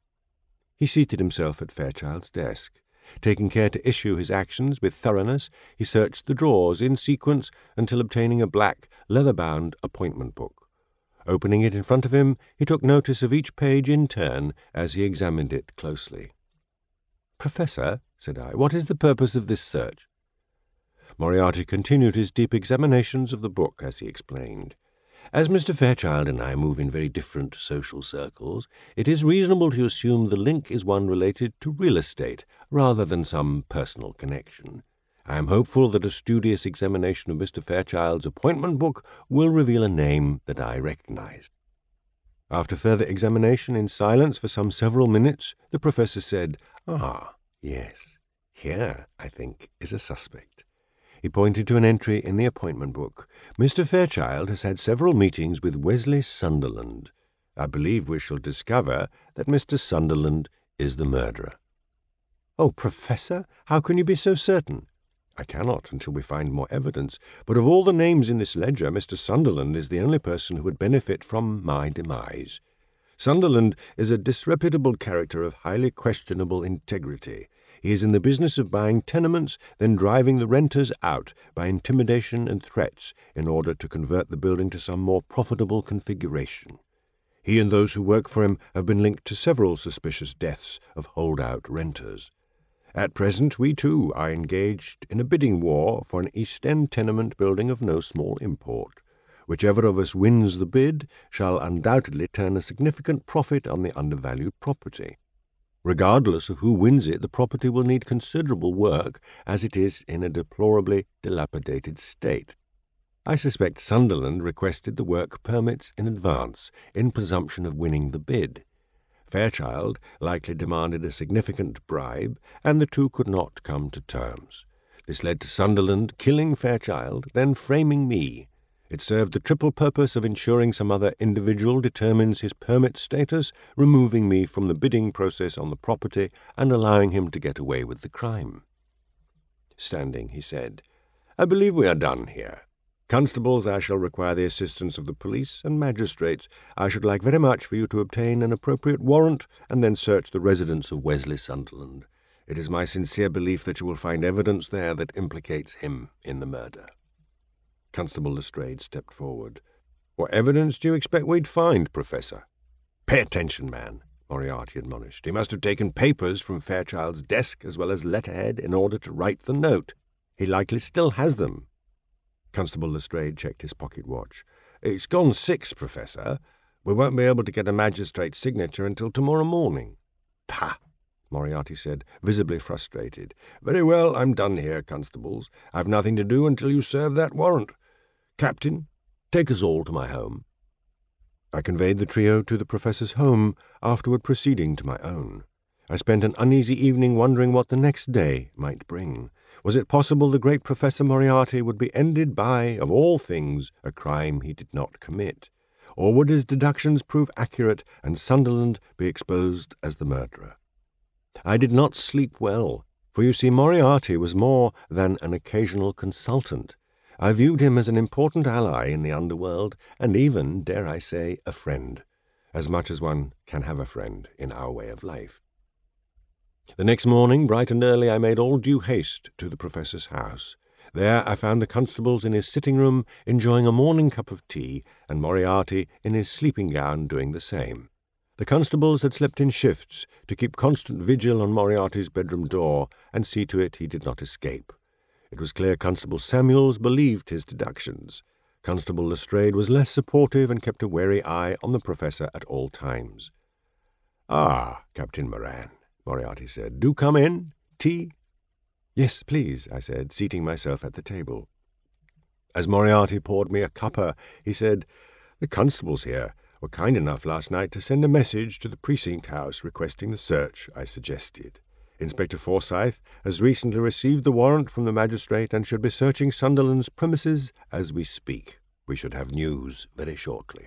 He seated himself at Fairchild's desk. Taking care to issue his actions with thoroughness, he searched the drawers in sequence until obtaining a black, leather-bound appointment book. Opening it in front of him, he took notice of each page in turn as he examined it closely. "Professor," said I, "what is the purpose of this search?" Moriarty continued his deep examinations of the book as he explained. "As Mister Fairchild and I move in very different social circles, it is reasonable to assume the link is one related to real estate rather than some personal connection. I am hopeful that a studious examination of Mister Fairchild's appointment book will reveal a name that I recognize." After further examination in silence for some several minutes, the Professor said, "Ah, yes, here, I think, is a suspect. He pointed to an entry in the appointment book. "Mister Fairchild has had several meetings with Wesley Sunderland. I believe we shall discover that Mister Sunderland is the murderer." "Oh, Professor, how can you be so certain?" "I cannot until we find more evidence, but of all the names in this ledger, Mister Sunderland is the only person who would benefit from my demise. Sunderland is a disreputable character of highly questionable integrity. He is in the business of buying tenements, then driving the renters out by intimidation and threats in order to convert the building to some more profitable configuration. He and those who work for him have been linked to several suspicious deaths of holdout renters. At present, we too are engaged in a bidding war for an East End tenement building of no small import. Whichever of us wins the bid shall undoubtedly turn a significant profit on the undervalued property. Regardless of who wins it, the property will need considerable work, as it is in a deplorably dilapidated state. I suspect Sunderland requested the work permits in advance, in presumption of winning the bid. Fairchild likely demanded a significant bribe, and the two could not come to terms. This led to Sunderland killing Fairchild, then framing me. It served the triple purpose of ensuring some other individual determines his permit status, removing me from the bidding process on the property, and allowing him to get away with the crime. Standing, he said, "I believe we are done here. Constables, I shall require the assistance of the police, and magistrates, I should like very much for you to obtain an appropriate warrant and then search the residence of Wesley Sunderland. It is my sincere belief that you will find evidence there that implicates him in the murder." Constable Lestrade stepped forward. "What evidence do you expect we'd find, Professor?" "Pay attention, man," Moriarty admonished. "He must have taken papers from Fairchild's desk as well as letterhead in order to write the note. He likely still has them." Constable Lestrade checked his pocket watch. "It's gone six, Professor. We won't be able to get a magistrate's signature until tomorrow morning." "Pah!" Moriarty said, visibly frustrated. "Very well, I'm done here, constables. I've nothing to do until you serve that warrant. Captain, take us all to my home." I conveyed the trio to the Professor's home, afterward proceeding to my own. I spent an uneasy evening wondering what the next day might bring. Was it possible the great Professor Moriarty would be ended by, of all things, a crime he did not commit? Or would his deductions prove accurate and Sunderland be exposed as the murderer? I did not sleep well, for you see Moriarty was more than an occasional consultant. I viewed him as an important ally in the underworld, and even, dare I say, a friend, as much as one can have a friend in our way of life. The next morning, bright and early, I made all due haste to the Professor's house. There I found the constables in his sitting-room enjoying a morning cup of tea, and Moriarty in his sleeping-gown doing the same. The constables had slept in shifts to keep constant vigil on Moriarty's bedroom door and see to it he did not escape. It was clear Constable Samuels believed his deductions. Constable Lestrade was less supportive and kept a wary eye on the Professor at all times. "Ah, Captain Moran," Moriarty said. "Do come in. Tea?" "Yes, please," I said, seating myself at the table. As Moriarty poured me a cuppa, he said, "The constables here were kind enough last night to send a message to the precinct house requesting the search I suggested. Inspector Forsyth has recently received the warrant from the magistrate and should be searching Sunderland's premises as we speak. We should have news very shortly."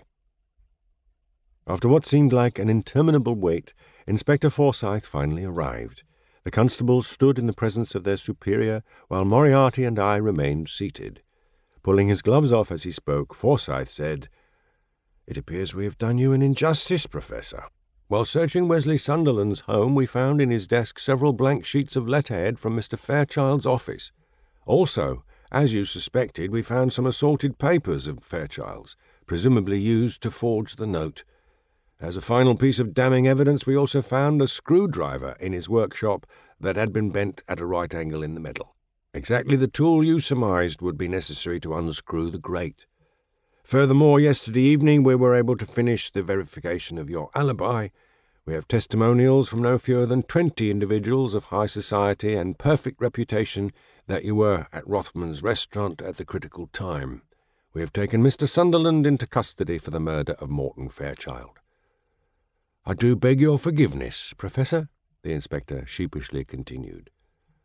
After what seemed like an interminable wait, Inspector Forsyth finally arrived. The constables stood in the presence of their superior, while Moriarty and I remained seated. Pulling his gloves off as he spoke, Forsyth said, "It appears we have done you an injustice, Professor. While searching Wesley Sunderland's home, we found in his desk several blank sheets of letterhead from Mister Fairchild's office. Also, as you suspected, we found some assorted papers of Fairchild's, presumably used to forge the note. As a final piece of damning evidence, we also found a screwdriver in his workshop that had been bent at a right angle in the middle. Exactly the tool you surmised would be necessary to unscrew the grate. Furthermore, yesterday evening we were able to finish the verification of your alibi. We have testimonials from no fewer than twenty individuals of high society and perfect reputation that you were at Rothman's restaurant at the critical time. We have taken Mister Sunderland into custody for the murder of Morton Fairchild." "I do beg your forgiveness, Professor," the inspector sheepishly continued.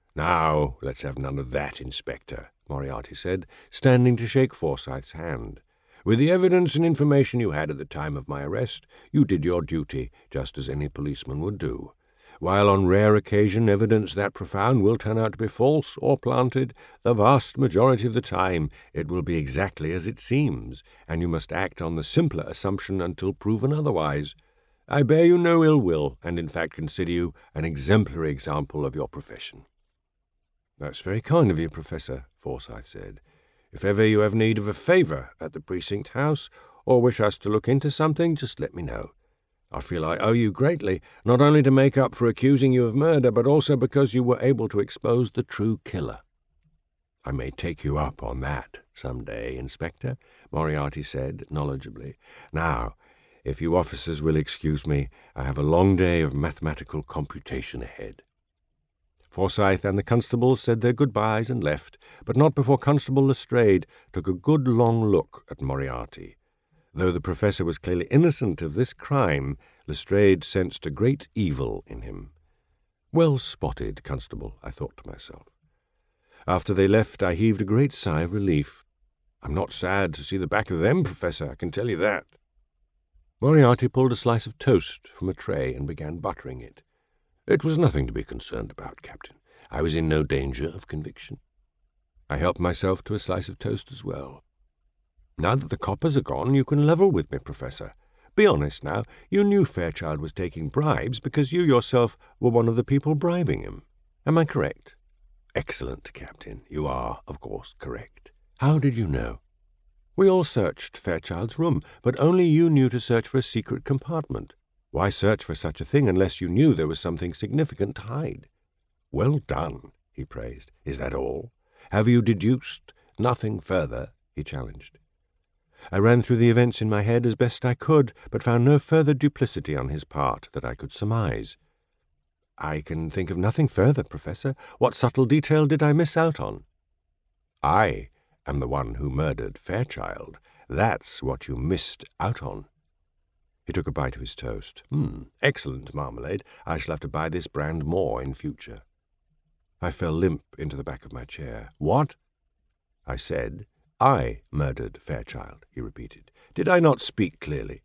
"Now, let's have none of that, Inspector," Moriarty said, standing to shake Forsyth's hand. "With the evidence and information you had at the time of my arrest, you did your duty, just as any policeman would do. While on rare occasion evidence that profound will turn out to be false or planted, the vast majority of the time it will be exactly as it seems, and you must act on the simpler assumption until proven otherwise. I bear you no ill will, and in fact consider you an exemplary example of your profession." "That's very kind of you, Professor," Forsyth said. "If ever you have need of a favour at the precinct house, or wish us to look into something, just let me know. I feel I owe you greatly, not only to make up for accusing you of murder, but also because you were able to expose the true killer." "I may take you up on that some day, Inspector," Moriarty said knowledgeably. "Now, if you officers will excuse me, I have a long day of mathematical computation ahead." Forsyth and the constables said their good-byes and left, but not before Constable Lestrade took a good long look at Moriarty. Though the professor was clearly innocent of this crime, Lestrade sensed a great evil in him. "Well spotted, Constable," I thought to myself. After they left, I heaved a great sigh of relief. "I'm not sad to see the back of them, Professor, I can tell you that." Moriarty pulled a slice of toast from a tray and began buttering it. "It was nothing to be concerned about, Captain. I was in no danger of conviction." I helped myself to a slice of toast as well. "Now that the coppers are gone, you can level with me, Professor. Be honest now, you knew Fairchild was taking bribes because you yourself were one of the people bribing him. Am I correct?" "Excellent, Captain. You are, of course, correct. How did you know?" "We all searched Fairchild's room, but only you knew to search for a secret compartment. Why search for such a thing unless you knew there was something significant to hide?" "Well done," he praised. "Is that all? Have you deduced nothing further?" he challenged. I ran through the events in my head as best I could, but found no further duplicity on his part that I could surmise. "I can think of nothing further, Professor. What subtle detail did I miss out on?" "I am the one who murdered Fairchild. That's what you missed out on." He took a bite of his toast. Hmm, excellent marmalade. I shall have to buy this brand more in future." I fell limp into the back of my chair. "What?" "I said, I murdered Fairchild," he repeated. "Did I not speak clearly?"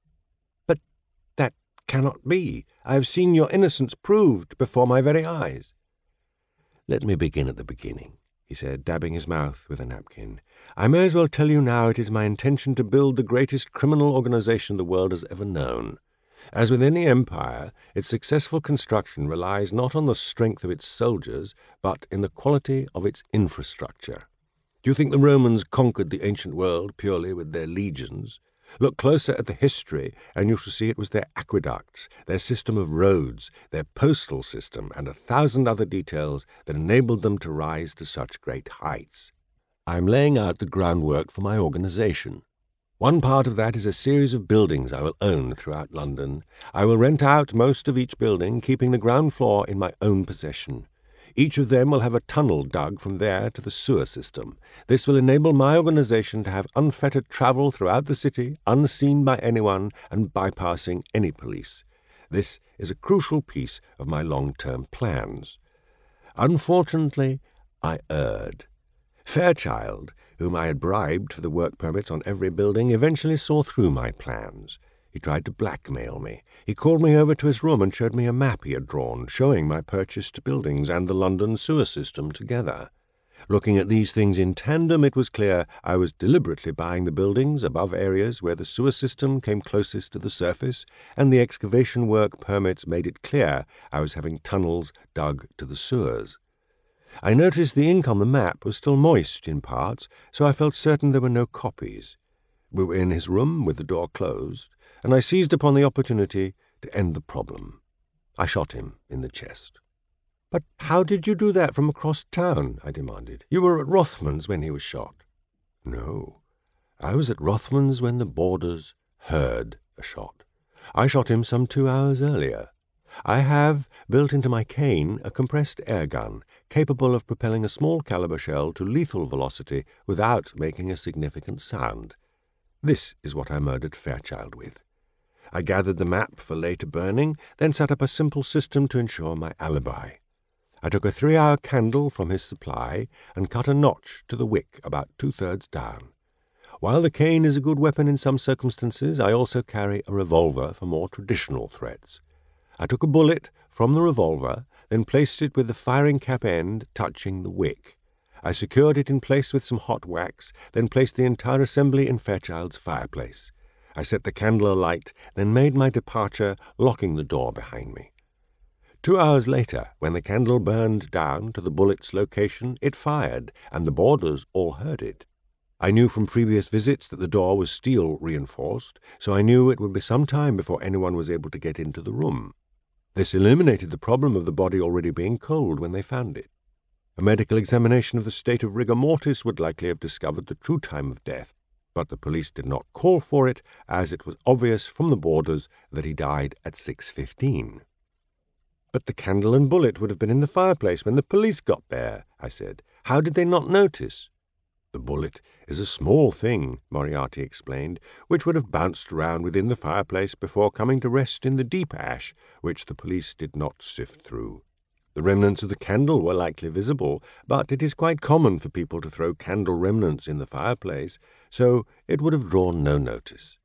"But that cannot be. I have seen your innocence proved before my very eyes." "Let me begin at the beginning," he said, dabbing his mouth with a napkin. "I may as well tell you now it is my intention to build the greatest criminal organization the world has ever known. As with any empire, its successful construction relies not on the strength of its soldiers, but in the quality of its infrastructure. Do you think the Romans conquered the ancient world purely with their legions? Look closer at the history, and you shall see it was their aqueducts, their system of roads, their postal system, and a thousand other details that enabled them to rise to such great heights. I am laying out the groundwork for my organization. One part of that is a series of buildings I will own throughout London. I will rent out most of each building, keeping the ground floor in my own possession. Each of them will have a tunnel dug from there to the sewer system. This will enable my organization to have unfettered travel throughout the city, unseen by anyone and bypassing any police. This is a crucial piece of my long-term plans. Unfortunately, I erred. Fairchild, whom I had bribed for the work permits on every building, eventually saw through my plans. He tried to blackmail me. He called me over to his room and showed me a map he had drawn, showing my purchased buildings and the London sewer system together. Looking at these things in tandem, it was clear I was deliberately buying the buildings above areas where the sewer system came closest to the surface, and the excavation work permits made it clear I was having tunnels dug to the sewers. I noticed the ink on the map was still moist in parts, so I felt certain there were no copies. We were in his room with the door closed, and I seized upon the opportunity to end the problem. I shot him in the chest. "But how did you do that from across town?" I demanded. "You were at Rothman's when he was shot." "No, I was at Rothman's when the boarders heard a shot. I shot him some two hours earlier. I have built into my cane a compressed air gun, capable of propelling a small caliber shell to lethal velocity without making a significant sound. This is what I murdered Fairchild with. I gathered the map for later burning, then set up a simple system to ensure my alibi. I took a three-hour candle from his supply and cut a notch to the wick about two-thirds down. While the cane is a good weapon in some circumstances, I also carry a revolver for more traditional threats. I took a bullet from the revolver, then placed it with the firing cap end touching the wick. I secured it in place with some hot wax, then placed the entire assembly in Fairchild's fireplace. I set the candle alight, then made my departure, locking the door behind me. Two hours later, when the candle burned down to the bullet's location, it fired, and the boarders all heard it. I knew from previous visits that the door was steel-reinforced, so I knew it would be some time before anyone was able to get into the room. This eliminated the problem of the body already being cold when they found it. A medical examination of the state of rigor mortis would likely have discovered the true time of death, but the police did not call for it, as it was obvious from the boarders that he died at six fifteen. "But the candle and bullet would have been in the fireplace when the police got there," I said. "How did they not notice?" "The bullet is a small thing," Moriarty explained, "which would have bounced around within the fireplace before coming to rest in the deep ash, which the police did not sift through. The remnants of the candle were likely visible, but it is quite common for people to throw candle remnants in the fireplace, so it would have drawn no notice."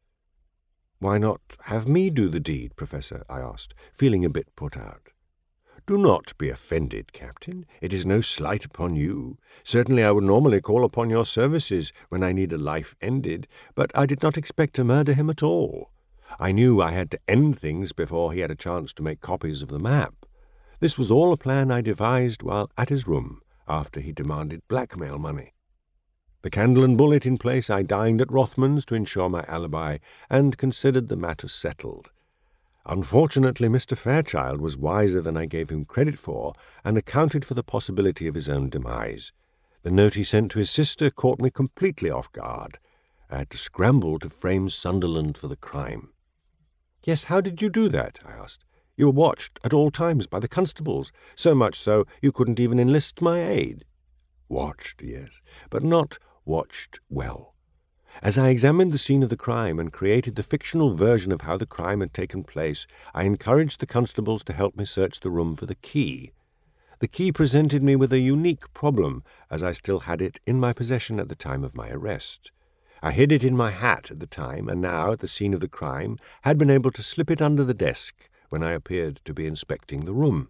"Why not have me do the deed, Professor?" I asked, feeling a bit put out. "Do not be offended, Captain. It is no slight upon you. Certainly I would normally call upon your services when I need a life ended, but I did not expect to murder him at all. I knew I had to end things before he had a chance to make copies of the map. This was all a plan I devised while at his room, after he demanded blackmail money. The candle and bullet in place, I dined at Rothman's to ensure my alibi, and considered the matter settled. Unfortunately, Mister Fairchild was wiser than I gave him credit for, and accounted for the possibility of his own demise. The note he sent to his sister caught me completely off guard. I had to scramble to frame Sunderland for the crime. "Yes, how did you do that?" I asked. "You were watched at all times by the constables, so much so you couldn't even enlist my aid." "Watched, yes, but not watched well. As I examined the scene of the crime and created the fictional version of how the crime had taken place, I encouraged the constables to help me search the room for the key. The key presented me with a unique problem, as I still had it in my possession at the time of my arrest. I hid it in my hat at the time, and now, at the scene of the crime, had been able to slip it under the desk when I appeared to be inspecting the room.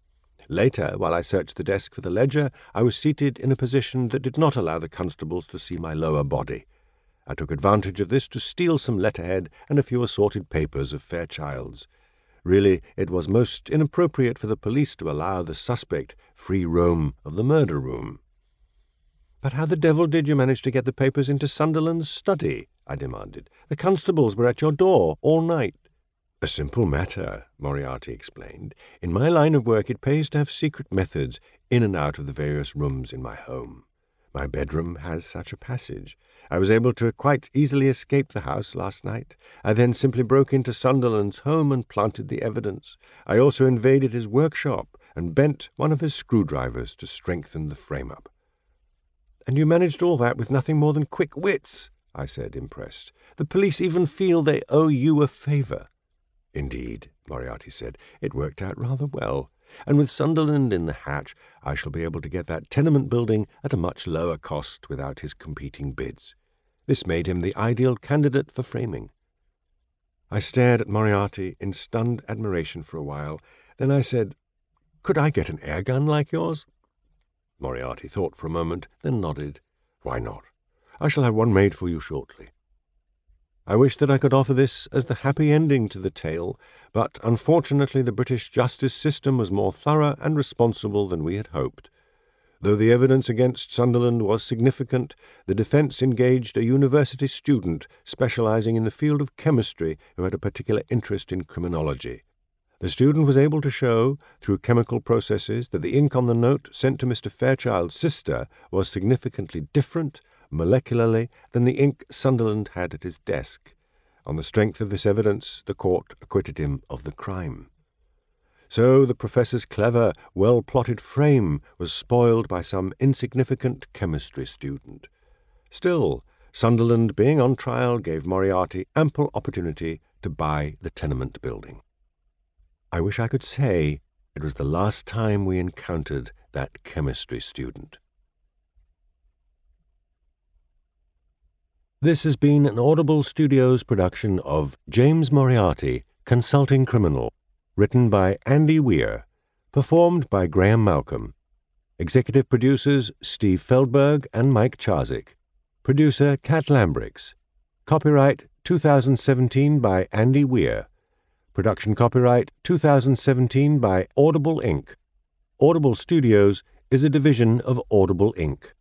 Later, while I searched the desk for the ledger, I was seated in a position that did not allow the constables to see my lower body. I took advantage of this to steal some letterhead and a few assorted papers of Fairchild's. Really, it was most inappropriate for the police to allow the suspect free roam of the murder room. "But how the devil did you manage to get the papers into Sunderland's study?" I demanded. "The constables were at your door all night." "A simple matter," Moriarty explained. "In my line of work it pays to have secret methods in and out of the various rooms in my home. My bedroom has such a passage. I was able to quite easily escape the house last night. I then simply broke into Sunderland's home and planted the evidence. I also invaded his workshop and bent one of his screwdrivers to strengthen the frame-up." "And you managed all that with nothing more than quick wits," I said, impressed. "The police even feel they owe you a favour." "Indeed," Moriarty said, "it worked out rather well. And with Sunderland in the hatch, I shall be able to get that tenement building at a much lower cost without his competing bids. This made him the ideal candidate for framing." I stared at Moriarty in stunned admiration for a while. Then I said, "Could I get an air gun like yours?" Moriarty thought for a moment, then nodded. "Why not? I shall have one made for you shortly." I wish that I could offer this as the happy ending to the tale, but unfortunately the British justice system was more thorough and responsible than we had hoped. Though the evidence against Sunderland was significant, the defence engaged a university student specialising in the field of chemistry who had a particular interest in criminology. The student was able to show, through chemical processes, that the ink on the note sent to Mister Fairchild's sister was significantly different, molecularly, than the ink Sunderland had at his desk. On the strength of this evidence, the court acquitted him of the crime. So the professor's clever, well-plotted frame was spoiled by some insignificant chemistry student. Still, Sunderland, being on trial, gave Moriarty ample opportunity to buy the tenement building. I wish I could say It was the last time we encountered that chemistry student. This has been an Audible Studios production of James Moriarty, Consulting Criminal, written by Andy Weir, performed by Graham Malcolm. Executive producers Steve Feldberg and Mike Charzik. Producer Kat Lambrix. Copyright two thousand seventeen by Andy Weir. Production copyright two thousand seventeen by Audible Incorporated. Audible Studios is a division of Audible Incorporated.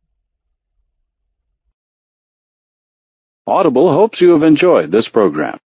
Audible hopes you have enjoyed this program.